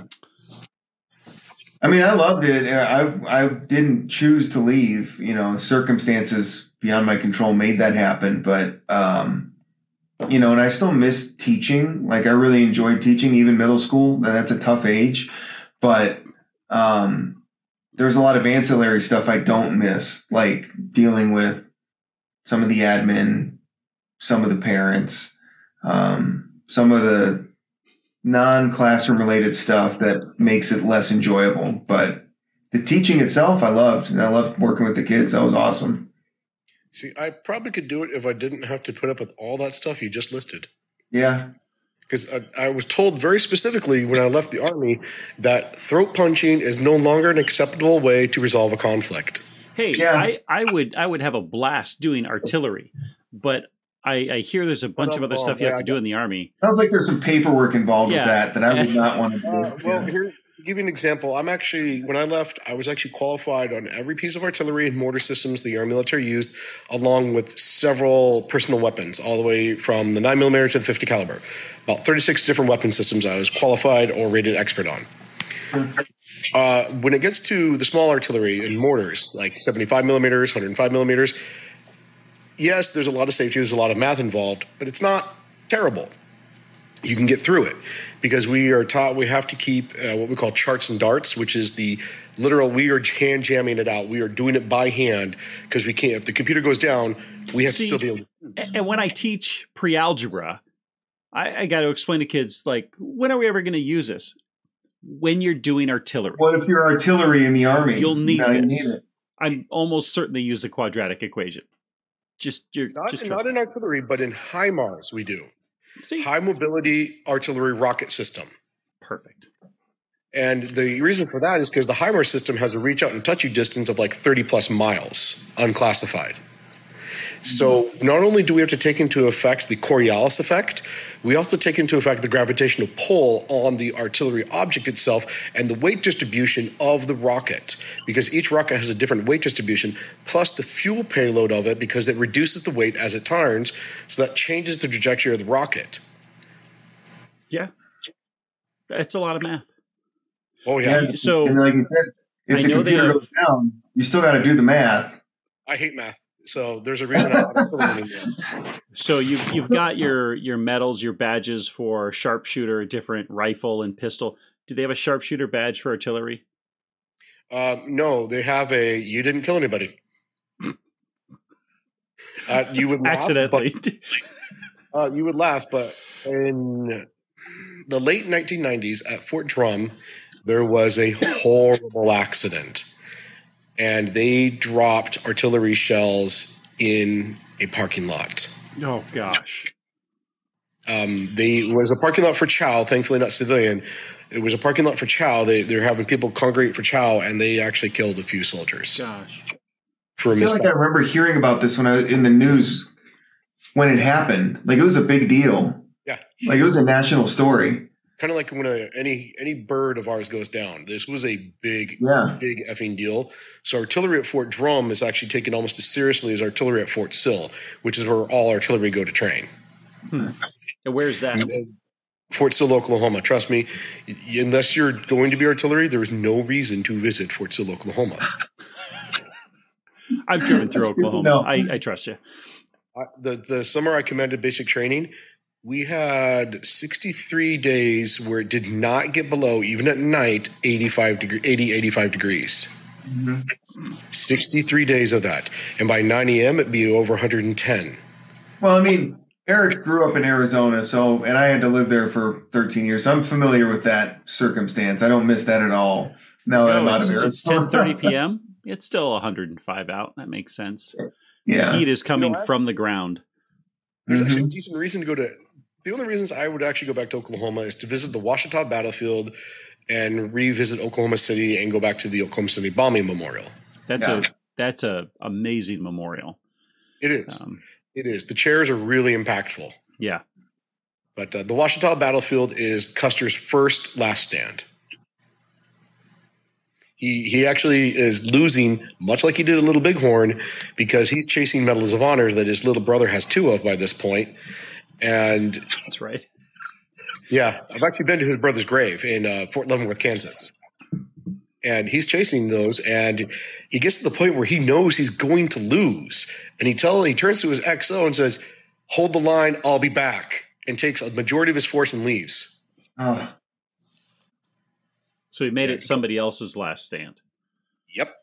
I mean, I loved it. I didn't choose to leave. Circumstances beyond my control made that happen. But, and I still miss teaching. Like, I really enjoyed teaching, even middle school. And that's a tough age. But there's a lot of ancillary stuff I don't miss, like dealing with some of the admin, some of the parents, some of the non-classroom related stuff that makes it less enjoyable. But the teaching itself, I loved. And I loved working with the kids. That was awesome. See, I probably could do it if I didn't have to put up with all that stuff you just listed. Yeah. Because I was told very specifically when I left the Army that throat punching is no longer an acceptable way to resolve a conflict. Hey, yeah. I would have a blast doing artillery, but I hear there's a bunch of other stuff you have to do in the Army. Sounds like there's some paperwork involved with that I would not want to do. Well, here, to give you an example, when I left, I was actually qualified on every piece of artillery and mortar systems the Army military used, along with several personal weapons, all the way from the 9mm to the 50 caliber. About 36 different weapon systems I was qualified or rated expert on. When it gets to the small artillery and mortars, like 75mm, 105mm, yes, there's a lot of safety, there's a lot of math involved, but it's not terrible. You can get through it because we are taught we have to keep what we call charts and darts, which is the literal, we are hand jamming it out. We are doing it by hand because we can't, if the computer goes down, we have to still be able to. And when I teach pre-algebra, I got to explain to kids, like, when are we ever going to use this? When you're doing artillery. What if you're artillery in the Army? You'll need this. I'm almost certain they use the quadratic equation. Not in artillery, but in HIMARS we do. See? High mobility artillery rocket system. Perfect. And the reason for that is because the HIMARS system has a reach out and touch you distance of like 30 plus miles, unclassified. So not only do we have to take into effect the Coriolis effect, we also take into effect the gravitational pull on the artillery object itself and the weight distribution of the rocket, because each rocket has a different weight distribution, plus the fuel payload of it, because it reduces the weight as it turns, so that changes the trajectory of the rocket. Yeah. It's a lot of math. Oh, yeah. So, and like you said, if the computer goes down, you still got to do the math. I hate math. So there's a reason I'm So you've got your medals, your badges for sharpshooter, different rifle and pistol. Do they have a sharpshooter badge for artillery? No, they have you didn't kill anybody. You would laugh, accidentally. But, you would laugh, but in the late 1990s at Fort Drum, there was a horrible accident. And they dropped artillery shells in a parking lot. Oh, gosh. It was a parking lot for chow, thankfully not civilian. It was a parking lot for chow. They were having people congregate for chow, and they actually killed a few soldiers. Gosh. For a mistake. I remember hearing about this when I was in the news when it happened. Like, it was a big deal. Yeah. Like it was a national story. Kind of like when any bird of ours goes down. This was a big effing deal. So artillery at Fort Drum is actually taken almost as seriously as artillery at Fort Sill, which is where all artillery go to train. And where's that? Fort Sill, Oklahoma. Trust me, unless you're going to be artillery, there is no reason to visit Fort Sill, Oklahoma. I've driven through Oklahoma. No. I trust you. The summer I commanded basic training, we had 63 days where it did not get below, even at night, 85 degrees. Mm-hmm. 63 days of that. And by 9 a.m., it'd be over 110. Well, I mean, Eric grew up in Arizona, and I had to live there for 13 years. So I'm familiar with that circumstance. I don't miss that at all. Now that I'm out of Arizona. It's 10:30 p.m. It's still 105 out. That makes sense. Yeah. The heat is coming from the ground. There's actually a decent reason to go to. The only reasons I would actually go back to Oklahoma is to visit the Ouachita battlefield and revisit Oklahoma City and go back to the Oklahoma City bombing memorial. That's a amazing memorial. It is. It is. The chairs are really impactful. Yeah. But the Ouachita battlefield is Custer's first last stand. He actually is losing, much like he did at Little Bighorn, because he's chasing medals of honor that his little brother has 2 of by this point. And that's right. Yeah, I've actually been to his brother's grave in Fort Leavenworth, Kansas. And he's chasing those, and he gets to the point where he knows he's going to lose. And he turns to his XO and says, "Hold the line, I'll be back," and takes a majority of his force and leaves. Oh. So he made it somebody else's last stand. Yep.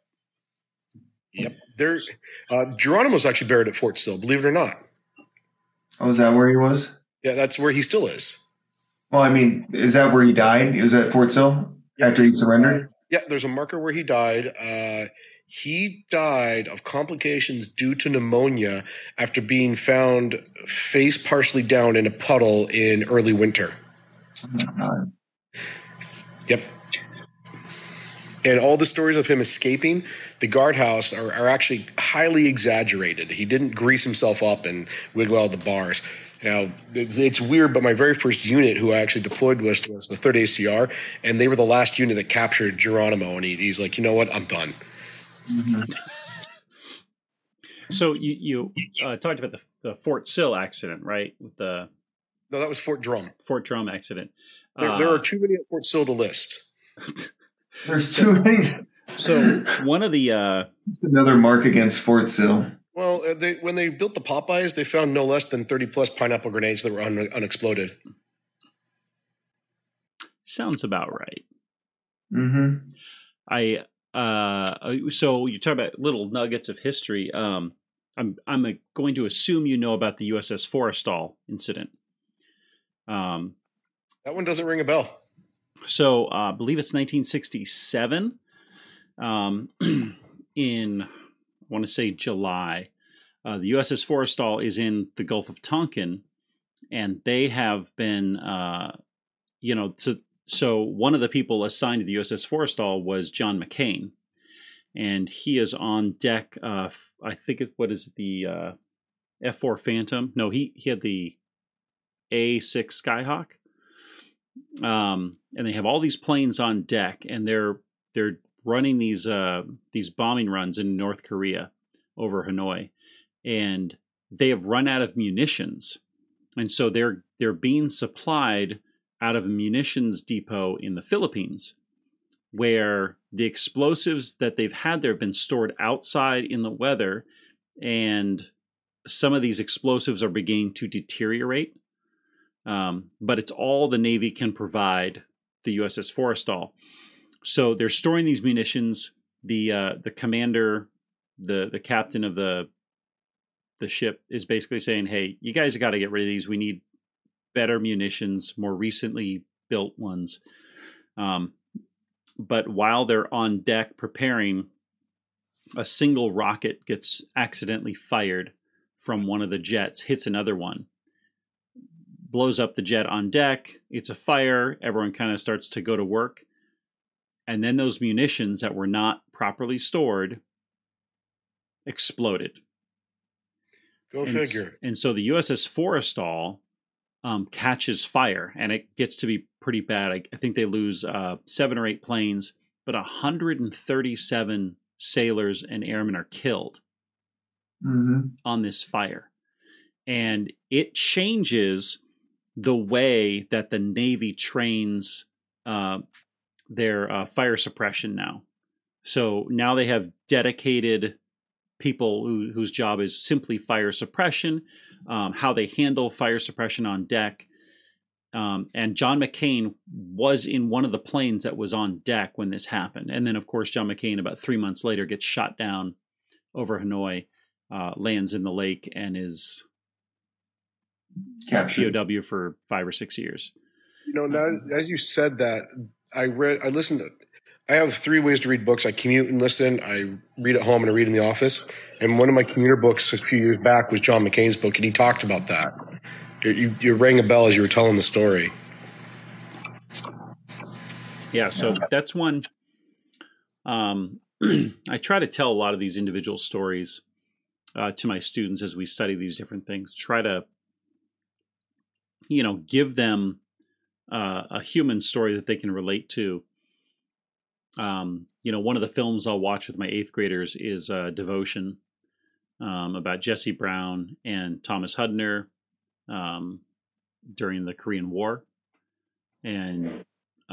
Geronimo's actually buried at Fort Sill, believe it or not. Oh, is that where he was? Yeah, that's where he still is. Well, I mean, is that where he died? It was at Fort Sill after he surrendered? Yeah, there's a marker where he died. He died of complications due to pneumonia after being found face partially down in a puddle in early winter. Oh, my God. Yep. And all the stories of him escaping the guardhouse are actually highly exaggerated. He didn't grease himself up and wiggle out the bars. Now, it's weird, but my very first unit who I actually deployed with was the 3rd ACR, and they were the last unit that captured Geronimo, and he's like, you know what, I'm done. Mm-hmm. So you talked about the Fort Sill accident, right? No, that was Fort Drum. Fort Drum accident. There are too many at Fort Sill to list. There's too many. So one of the another mark against Fort Sill. Well, when they built the Popeyes, they found no less than 30-plus pineapple grenades that were unexploded. Sounds about right. Mm-hmm. So you talk about little nuggets of history. I'm going to assume you know about the USS Forrestal incident. That one doesn't ring a bell. So I believe it's 1967. In I want to say July, the USS Forrestal is in the Gulf of Tonkin, and they have been, so one of the people assigned to the USS Forrestal was John McCain, and he is on deck. I think what is the F-4 Phantom? No, he had the A-6 Skyhawk, and they have all these planes on deck, and they're running these bombing runs in North Korea over Hanoi, and they have run out of munitions, and so they're being supplied out of a munitions depot in the Philippines, where the explosives that they've had there have been stored outside in the weather, and some of these explosives are beginning to deteriorate. But it's all the Navy can provide the USS Forrestal. So they're storing these munitions. The commander, the captain of the ship is basically saying, "Hey, you guys got to get rid of these. We need better munitions, more recently built ones." But while they're on deck preparing, a single rocket gets accidentally fired from one of the jets, hits another one, blows up the jet on deck. It's a fire. Everyone kind of starts to go to work. And then those munitions that were not properly stored exploded. Go figure. And so the USS Forrestal catches fire, and it gets to be pretty bad. I think they lose 7 or 8 planes, but 137 sailors and airmen are killed on this fire. And it changes the way that the Navy trains their fire suppression now. So now they have dedicated people whose job is simply fire suppression, how they handle fire suppression on deck. And John McCain was in one of the planes that was on deck when this happened. And then, of course, John McCain, about 3 months later, gets shot down over Hanoi, lands in the lake, and is captured POW for 5 or 6 years. Now, as you said that, I listened. I have 3 ways to read books. I commute and listen. I read at home and I read in the office. And one of my commuter books a few years back was John McCain's book, and he talked about that. You rang a bell as you were telling the story. Yeah, so that's one. I try to tell a lot of these individual stories to my students as we study these different things. Try to, give them a human story that they can relate to. One of the films I'll watch with my 8th graders is Devotion, about Jesse Brown and Thomas Hudner during the Korean War. And,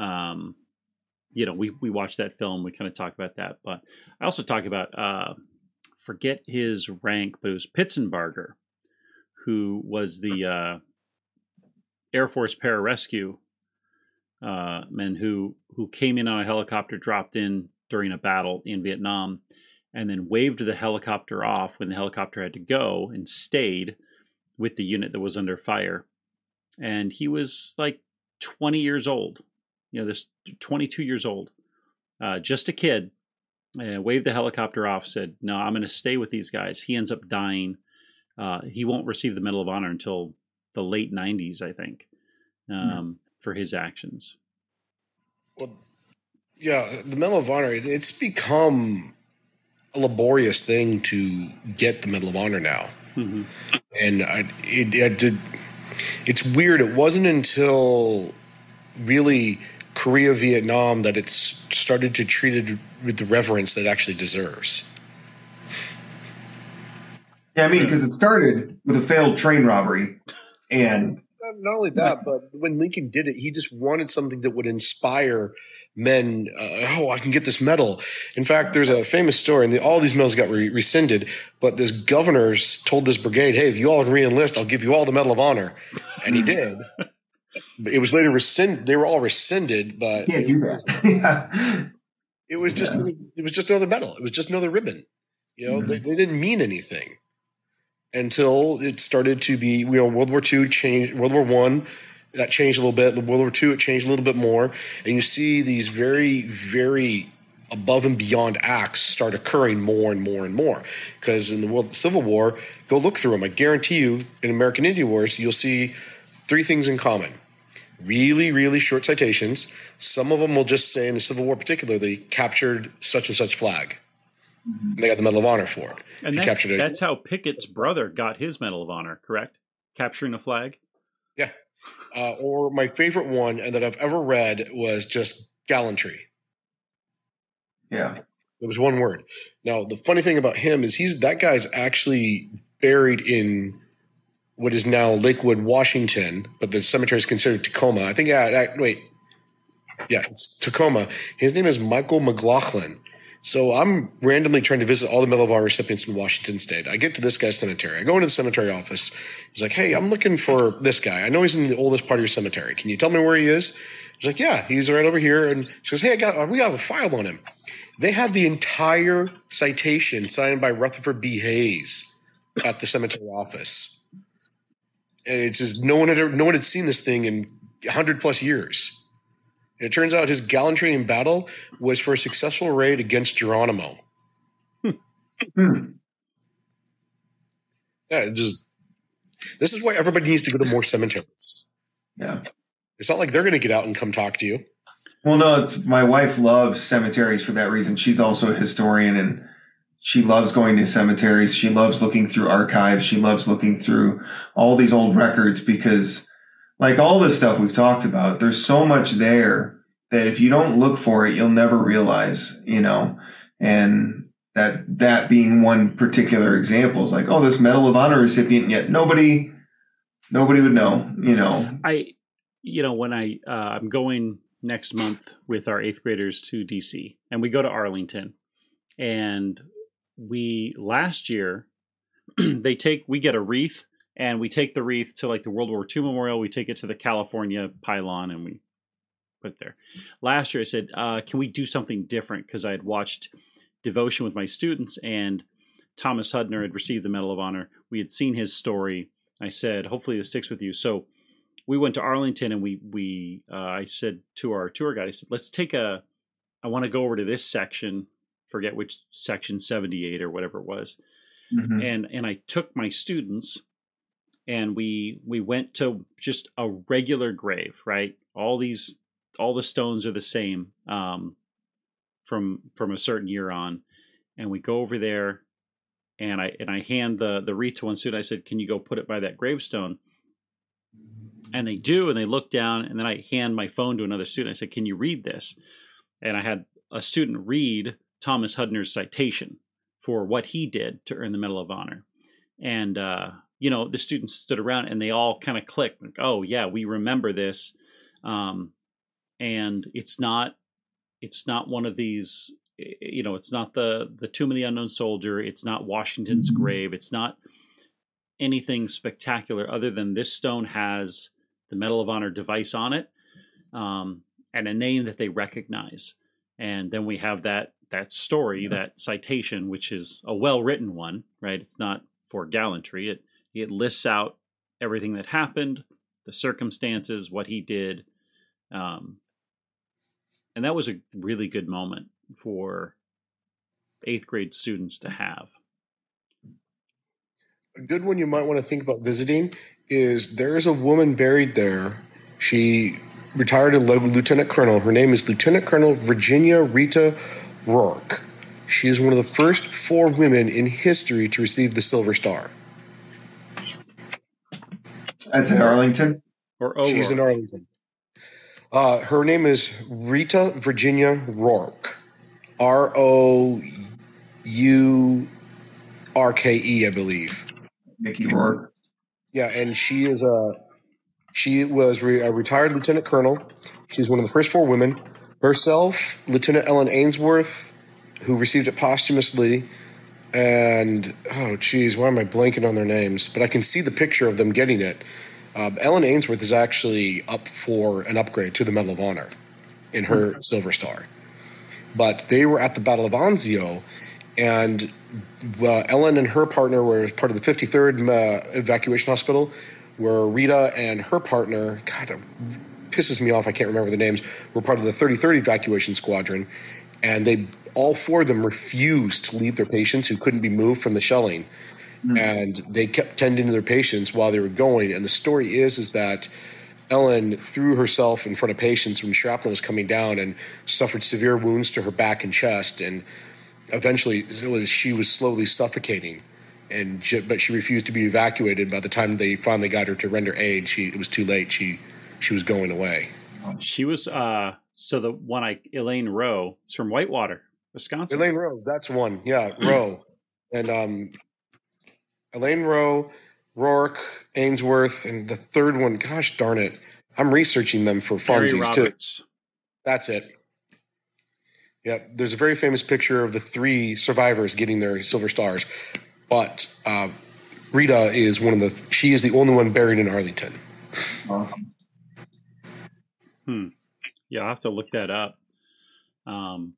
we watched that film. We kind of talk about that. But I also talk about, forget his rank, but it was Pitzenbarger, who was the Air Force pararescue men who came in on a helicopter, dropped in during a battle in Vietnam, and then waved the helicopter off when the helicopter had to go, and stayed with the unit that was under fire. And he was like 20 years old, this 22 years old, just a kid, waved the helicopter off, said, no, I'm going to stay with these guys. He ends up dying. He won't receive the Medal of Honor until the late 90s, I think, for his actions. Well, yeah, the Medal of Honor, it's become a laborious thing to get the Medal of Honor now. Mm-hmm. And it's weird. It wasn't until really Korea, Vietnam that it's started to treat it with the reverence that it actually deserves. Yeah, because it started with a failed train robbery. And not only that, but when Lincoln did it, he just wanted something that would inspire men. I can get this medal. In fact, there's a famous story, and all these medals got rescinded, but this governor told this brigade, hey, if you all re-enlist, I'll give you all the Medal of Honor. And he did. It was later rescinded. They were all rescinded, but it was just another medal. It was just another ribbon. They didn't mean anything until it started to be, World War II changed, World War I, that changed a little bit. World War II, it changed a little bit more. And you see these very, very above and beyond acts start occurring more and more and more. Because in the Civil War, go look through them. I guarantee you, in American Indian Wars, you'll see 3 things in common. Really, really short citations. Some of them will just say, in the Civil War particularly, captured such and such flag. And they got the Medal of Honor for it. And that's how Pickett's brother got his Medal of Honor, correct? Capturing a flag? Yeah. Or my favorite one that I've ever read was just gallantry. Yeah. It was one word. Now, the funny thing about him is that guy's actually buried in what is now Lakewood, Washington, but the cemetery is considered Tacoma. I think, it's Tacoma. His name is Michael McLaughlin. So I'm randomly trying to visit all the Medal of Honor recipients in Washington State. I get to this guy's cemetery. I go into the cemetery office. He's like, hey, I'm looking for this guy. I know he's in the oldest part of your cemetery. Can you tell me where he is? He's like, yeah, he's right over here. And she goes, hey, we got a file on him. They had the entire citation signed by Rutherford B. Hayes at the cemetery office. And it's just no one had seen this thing in 100+ years. It turns out his gallantry in battle was for a successful raid against Geronimo. Yeah, this is why everybody needs to go to more cemeteries. Yeah. It's not like they're going to get out and come talk to you. Well, no, my wife loves cemeteries for that reason. She's also a historian, and she loves going to cemeteries. She loves looking through archives. She loves looking through all these old records because like all this stuff we've talked about, there's so much there that if you don't look for it, you'll never realize, and that being one particular example is like, oh, this Medal of Honor recipient, yet nobody would know, When I'm going next month with our 8th graders to DC, and we go to Arlington, and last year we get a wreath, and we take the wreath to like the World War II Memorial. We take it to the California pylon and we put it there. Last year I said, can we do something different? Because I had watched Devotion with my students, and Thomas Hudner had received the Medal of Honor. We had seen his story. I said, hopefully this sticks with you. So we went to Arlington, and I said to our tour guide, I said, I want to go over to this section, forget which section, 78 or whatever it was. Mm-hmm. And I took my students, and we went to just a regular grave, right? All the stones are the same from a certain year on. And we go over there, and I hand the wreath to one student. I said, can you go put it by that gravestone? And they do, and they look down, and then I hand my phone to another student. I said, can you read this? And I had a student read Thomas Hudner's citation for what he did to earn the Medal of Honor. And, the students stood around, and they all kind of clicked. Like, oh, yeah, we remember this. And it's not one of these, it's not the Tomb of the Unknown Soldier. It's not Washington's grave. It's not anything spectacular other than this stone has the Medal of Honor device on it, and a name that they recognize. And then we have that story, that citation, which is a well-written one, right? It's not for gallantry. It lists out everything that happened, the circumstances, what he did. And that was a really good moment for 8th grade students to have. A good one you might want to think about visiting is there is a woman buried there. She retired a lieutenant colonel. Her name is Lieutenant Colonel Virginia Rita Rourke. She is one of the first 4 women in history to receive the Silver Star. That's in Arlington? She's in Arlington. Her name is Rita Virginia Rourke. Rourke, I believe. Mickey Rourke. Yeah, and she was a retired lieutenant colonel. She's one of the first 4 women. Herself, Lieutenant Ellen Ainsworth, who received it posthumously, and why am I blanking on their names? But I can see the picture of them getting it. Ellen Ainsworth is actually up for an upgrade to the Medal of Honor in her Silver Star. But they were at the Battle of Anzio, and Ellen and her partner were part of the 53rd Evacuation Hospital, where Rita and her partner, God, it pisses me off, I can't remember the names, were part of the 33rd Evacuation Squadron, and all 4 of them refused to leave their patients who couldn't be moved from the shelling. Mm-hmm. And they kept tending to their patients while they were going. And the story is that Ellen threw herself in front of patients when shrapnel was coming down and suffered severe wounds to her back and chest. And eventually she was slowly suffocating. But she refused to be evacuated. By the time they finally got her to render aid, it was too late. She was going away. She was so the one Elaine Rowe is from Whitewater, Wisconsin. Elaine Rowe, that's one. Yeah, Rowe. And Elaine Rowe, Rourke, Ainsworth, and the third one, gosh darn it, I'm researching them for funsies too. That's it. Yeah, there's a very famous picture of the 3 survivors getting their Silver Stars, but Rita is she is the only one buried in Arlington. Awesome. Yeah, I'll have to look that up. Wow.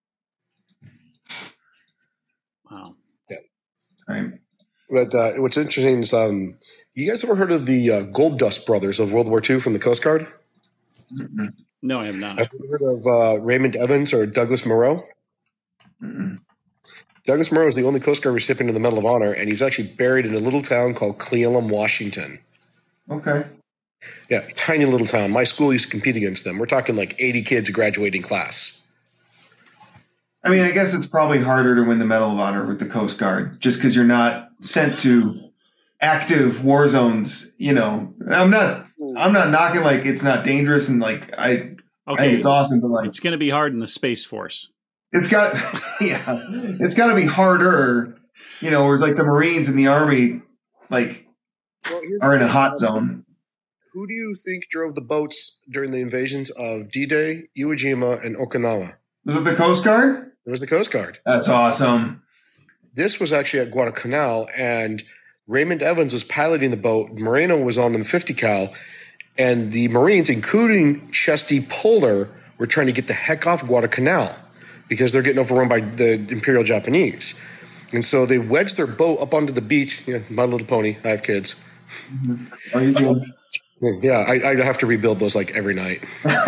Yeah. Right. But what's interesting is, you guys ever heard of the Gold Dust brothers of World War II from the Coast Guard? Mm-mm. No, I have not. Have you heard of Raymond Evans or Douglas Moreau? Mm-mm. Douglas Moreau is the only Coast Guard recipient of the Medal of Honor, and he's actually buried in a little town called Cle Elum, Washington. Okay. Yeah, tiny little town. My school used to compete against them. We're talking like 80 kids a graduating class. I mean, I guess it's probably harder to win the Medal of Honor with the Coast Guard just because you're not sent to active war zones. I'm not knocking like it's not dangerous and like I think it's awesome, but like it's going to be hard in the Space Force. It's got it's got to be harder. Whereas like the Marines and the Army are in a hot zone. Who do you think drove the boats during the invasions of D-Day, Iwo Jima, and Okinawa? Was it the Coast Guard? It was the Coast Guard. That's awesome. This was actually at Guadalcanal, and Raymond Evans was piloting the boat. Moreno was on the 50 cal, and the Marines, including Chesty Puller, were trying to get the heck off Guadalcanal because they're getting overrun by the Imperial Japanese. And so they wedged their boat up onto the beach. My Little Pony. I have kids. Mm-hmm. Are you doing? Yeah, I have to rebuild those like every night.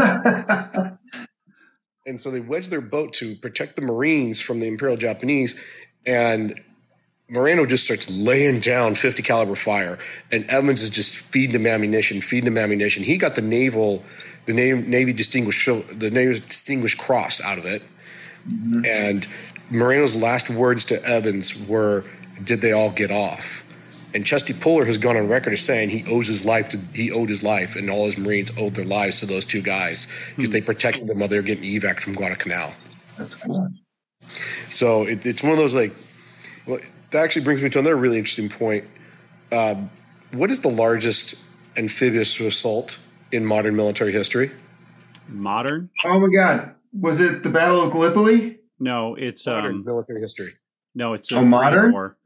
And so they wedged their boat to protect the Marines from the Imperial Japanese, and Moreno just starts laying down 50 caliber fire, and Evans is just feeding him ammunition. He got the Navy Distinguished Cross out of it. Mm-hmm. And Moreno's last words to Evans were, "Did they all get off?" And Chesty Puller has gone on record as saying he owed his life, and all his Marines owed their lives to those two guys because they protected them while they were getting evac from Guadalcanal. That's cool. So it's one of those that actually brings me to another really interesting point. What is the largest amphibious assault in modern military history? Modern? Oh my God. Was it the Battle of Gallipoli? No, it's modern military history. No, it's modern war.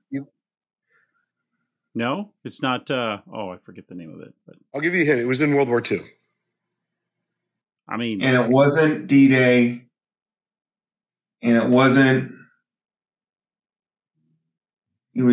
No, it's not. I forget the name of it. But I'll give you a hint. It was in World War II. I mean, and it wasn't D-Day, and it wasn't Iwo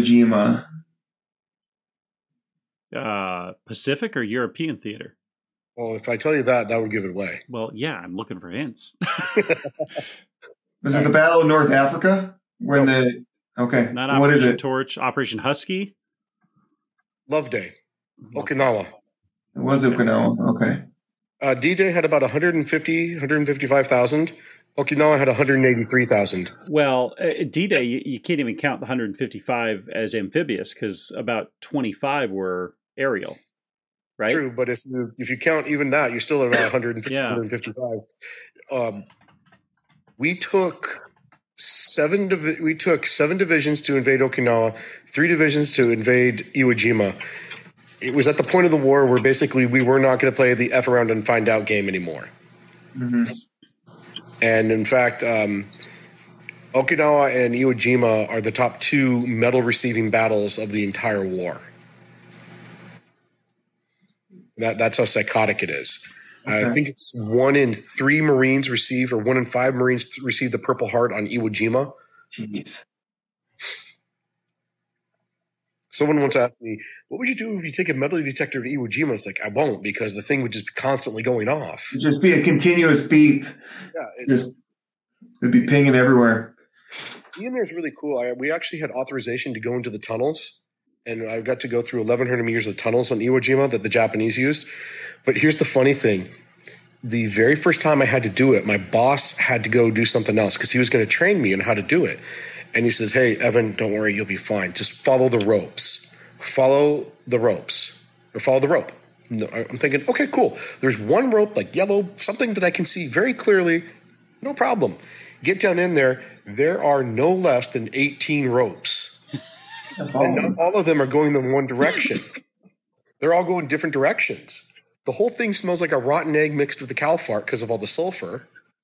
Jima. Pacific or European theater? Well, if I tell you that would give it away. Well, yeah, I'm looking for hints. Was it the Battle of North Africa? Not what is it? Torch, Operation Husky? Love Day, Okinawa. It was Okinawa. Okay. D-Day had about 155,000. Okinawa had 183,000. Well, D-Day, you can't even count the 155 as amphibious because about 25 were aerial, right? True, but if you count even that, you're still at about 150, 155. We took seven divisions to invade Okinawa, 3 divisions to invade Iwo Jima. It was at the point of the war where basically we were not going to play the F around and find out game anymore. Mm-hmm. And in fact, Okinawa and Iwo Jima are the top 2 medal receiving battles of the entire war. That's how psychotic it is. Okay. I think it's 1 in 3 Marines receive, or 1 in 5 Marines receive the Purple Heart on Iwo Jima. Jeez. Someone once asked me, what would you do if you take a metal detector to Iwo Jima? It's like, I won't, because the thing would just be constantly going off. It'd just be a continuous beep. Yeah. It'd be pinging everywhere. Being there is really cool. We actually had authorization to go into the tunnels, and I got to go through 1,100 meters of tunnels on Iwo Jima that the Japanese used. But here's the funny thing. The very first time I had to do it, my boss had to go do something else because he was going to train me on how to do it. And he says, "Hey, Evan, don't worry, you'll be fine. Just follow the ropes. Follow the ropes. Or follow the rope." No, I'm thinking, okay, cool. There's one rope, like yellow, something that I can see very clearly. No problem. Get down in there. There are no less than 18 ropes. And not all of them are going in one direction. They're all going different directions. The whole thing smells like a rotten egg mixed with the cow fart because of all the sulfur.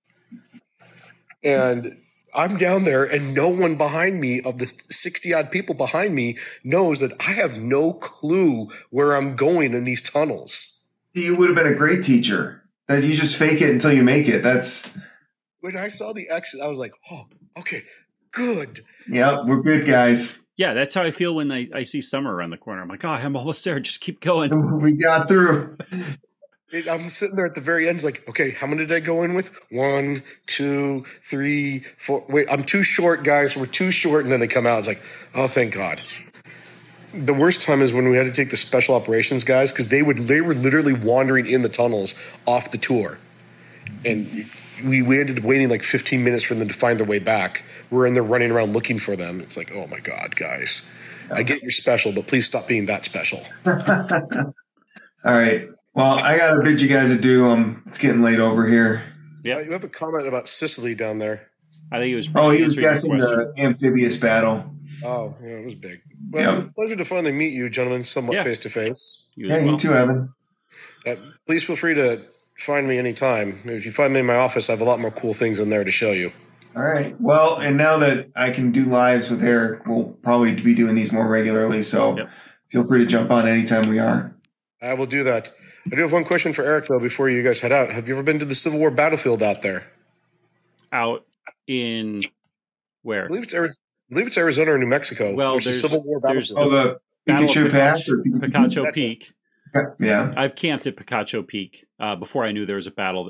And I'm down there, and no one behind me, of the 60-odd people behind me, knows that I have no clue where I'm going in these tunnels. You would have been a great teacher. That you just fake it until you make it. That's when I saw the exit, I was like, oh, okay, good. Yeah, we're good, guys. Yeah, that's how I feel when I see summer around the corner. I'm like, oh, I'm almost there. Just keep going. We got through. I'm sitting there at the very end. It's like, okay, how many did I go in with? 1, 2, 3, 4. Wait, I'm too short, guys. We're too short. And then they come out. It's like, oh, thank God. The worst time is when we had to take the special operations guys, because they were literally wandering in the tunnels off the tour. And we ended up waiting like 15 minutes for them to find their way back. We're in there running around looking for them. It's like, oh my God, guys. I get you're special, but please stop being that special. All right. Well, I got to bid you guys adieu. It's getting late over here. Yeah. You have a comment about Sicily down there. I think he was. He was guessing the amphibious battle. Oh, yeah, it was big. Well, It was a pleasure to finally meet you, gentlemen, somewhat face to face. You too, Evan. Please feel free to find me anytime. If you find me in my office, I have a lot more cool things in there to show you. All right. Well, and now that I can do lives with Eric, we'll probably be doing these more regularly. So feel free to jump on anytime we are. I will do that. I do have one question for Eric, though, before you guys head out. Have you ever been to the Civil War battlefield out there? Out in where? I believe it's Arizona or New Mexico. Well, there's Civil War battlefield. The Picacho Pass or Picacho Peak. Yeah. I've camped at Picacho Peak before I knew there was a battle.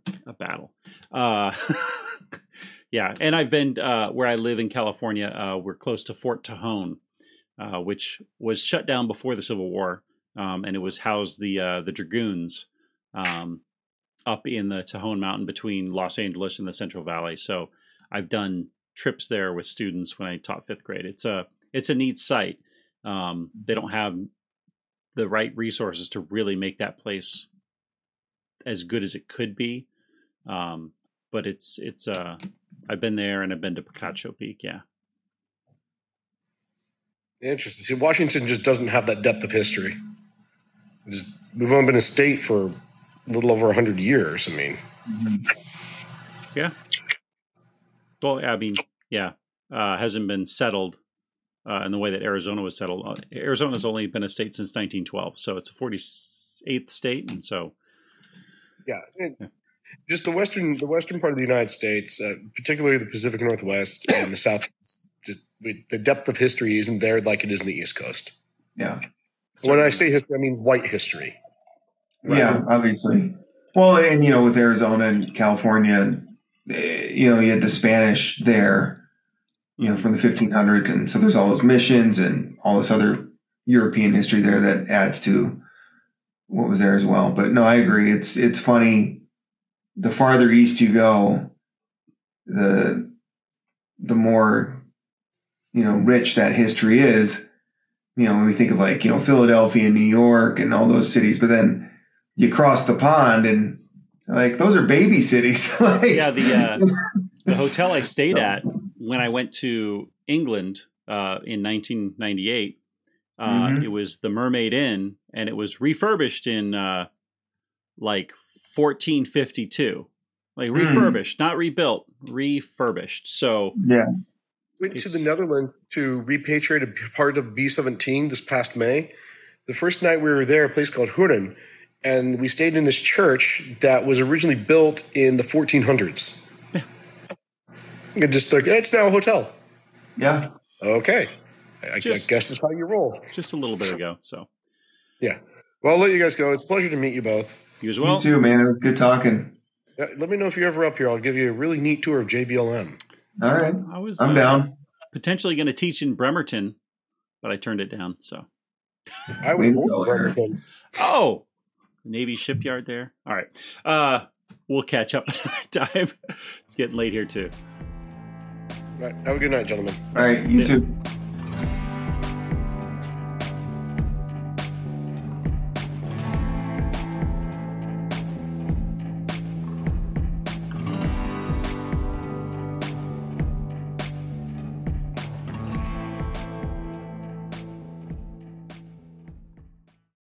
Yeah, and I've been where I live in California. We're close to Fort Tejon, which was shut down before the Civil War, and it was housed the Dragoons up in the Tejon Mountain between Los Angeles and the Central Valley. So I've done trips there with students when I taught fifth grade. It's a neat site. They don't have the right resources to really make that place as good as it could be, but it's I've been there and I've been to Picacho Peak. Yeah. Interesting. See, Washington just doesn't have that depth of history. We've only been a state for a little over 100 years. I mean, yeah. Well, I mean, yeah, hasn't been settled in the way that Arizona was settled. Arizona's only been a state since 1912, so it's a 48th state, and so just the western part of the United States, particularly the Pacific Northwest and the South. The depth of history isn't there like it is in the East Coast. Yeah. When I say history, I mean white history. Right? Yeah, obviously. Well, and with Arizona and California, you had the Spanish there, from the 1500s, and so there's all those missions and all this other European history there that adds to what was there as well. But no, I agree. It's funny. The farther east you go, the more rich that history is. When we think of Philadelphia, New York, and all those cities, but then you cross the pond and those are baby cities. The hotel I stayed at when I went to England in 1998, it was the Mermaid Inn, and it was refurbished in 1452, refurbished, not rebuilt, refurbished. So went to the Netherlands to repatriate a part of B-17 this past May. The first night we were there, a place called Huren, and we stayed in this church that was originally built in the 1400s. It's now a hotel. Yeah. Okay. I guess that's how you roll. Just a little bit ago. So. Yeah. Well, I'll let you guys go. It's a pleasure to meet you both. You as well. You too, man. It was good talking. Yeah, let me know if you're ever up here. I'll give you a really neat tour of JBLM. All right. I'm down. Potentially going to teach in Bremerton, but I turned it down. So. I would go Bremerton. Oh, Navy shipyard there. All right. We'll catch up another time. It's getting late here too. All right. Have a good night, gentlemen. All right. You too.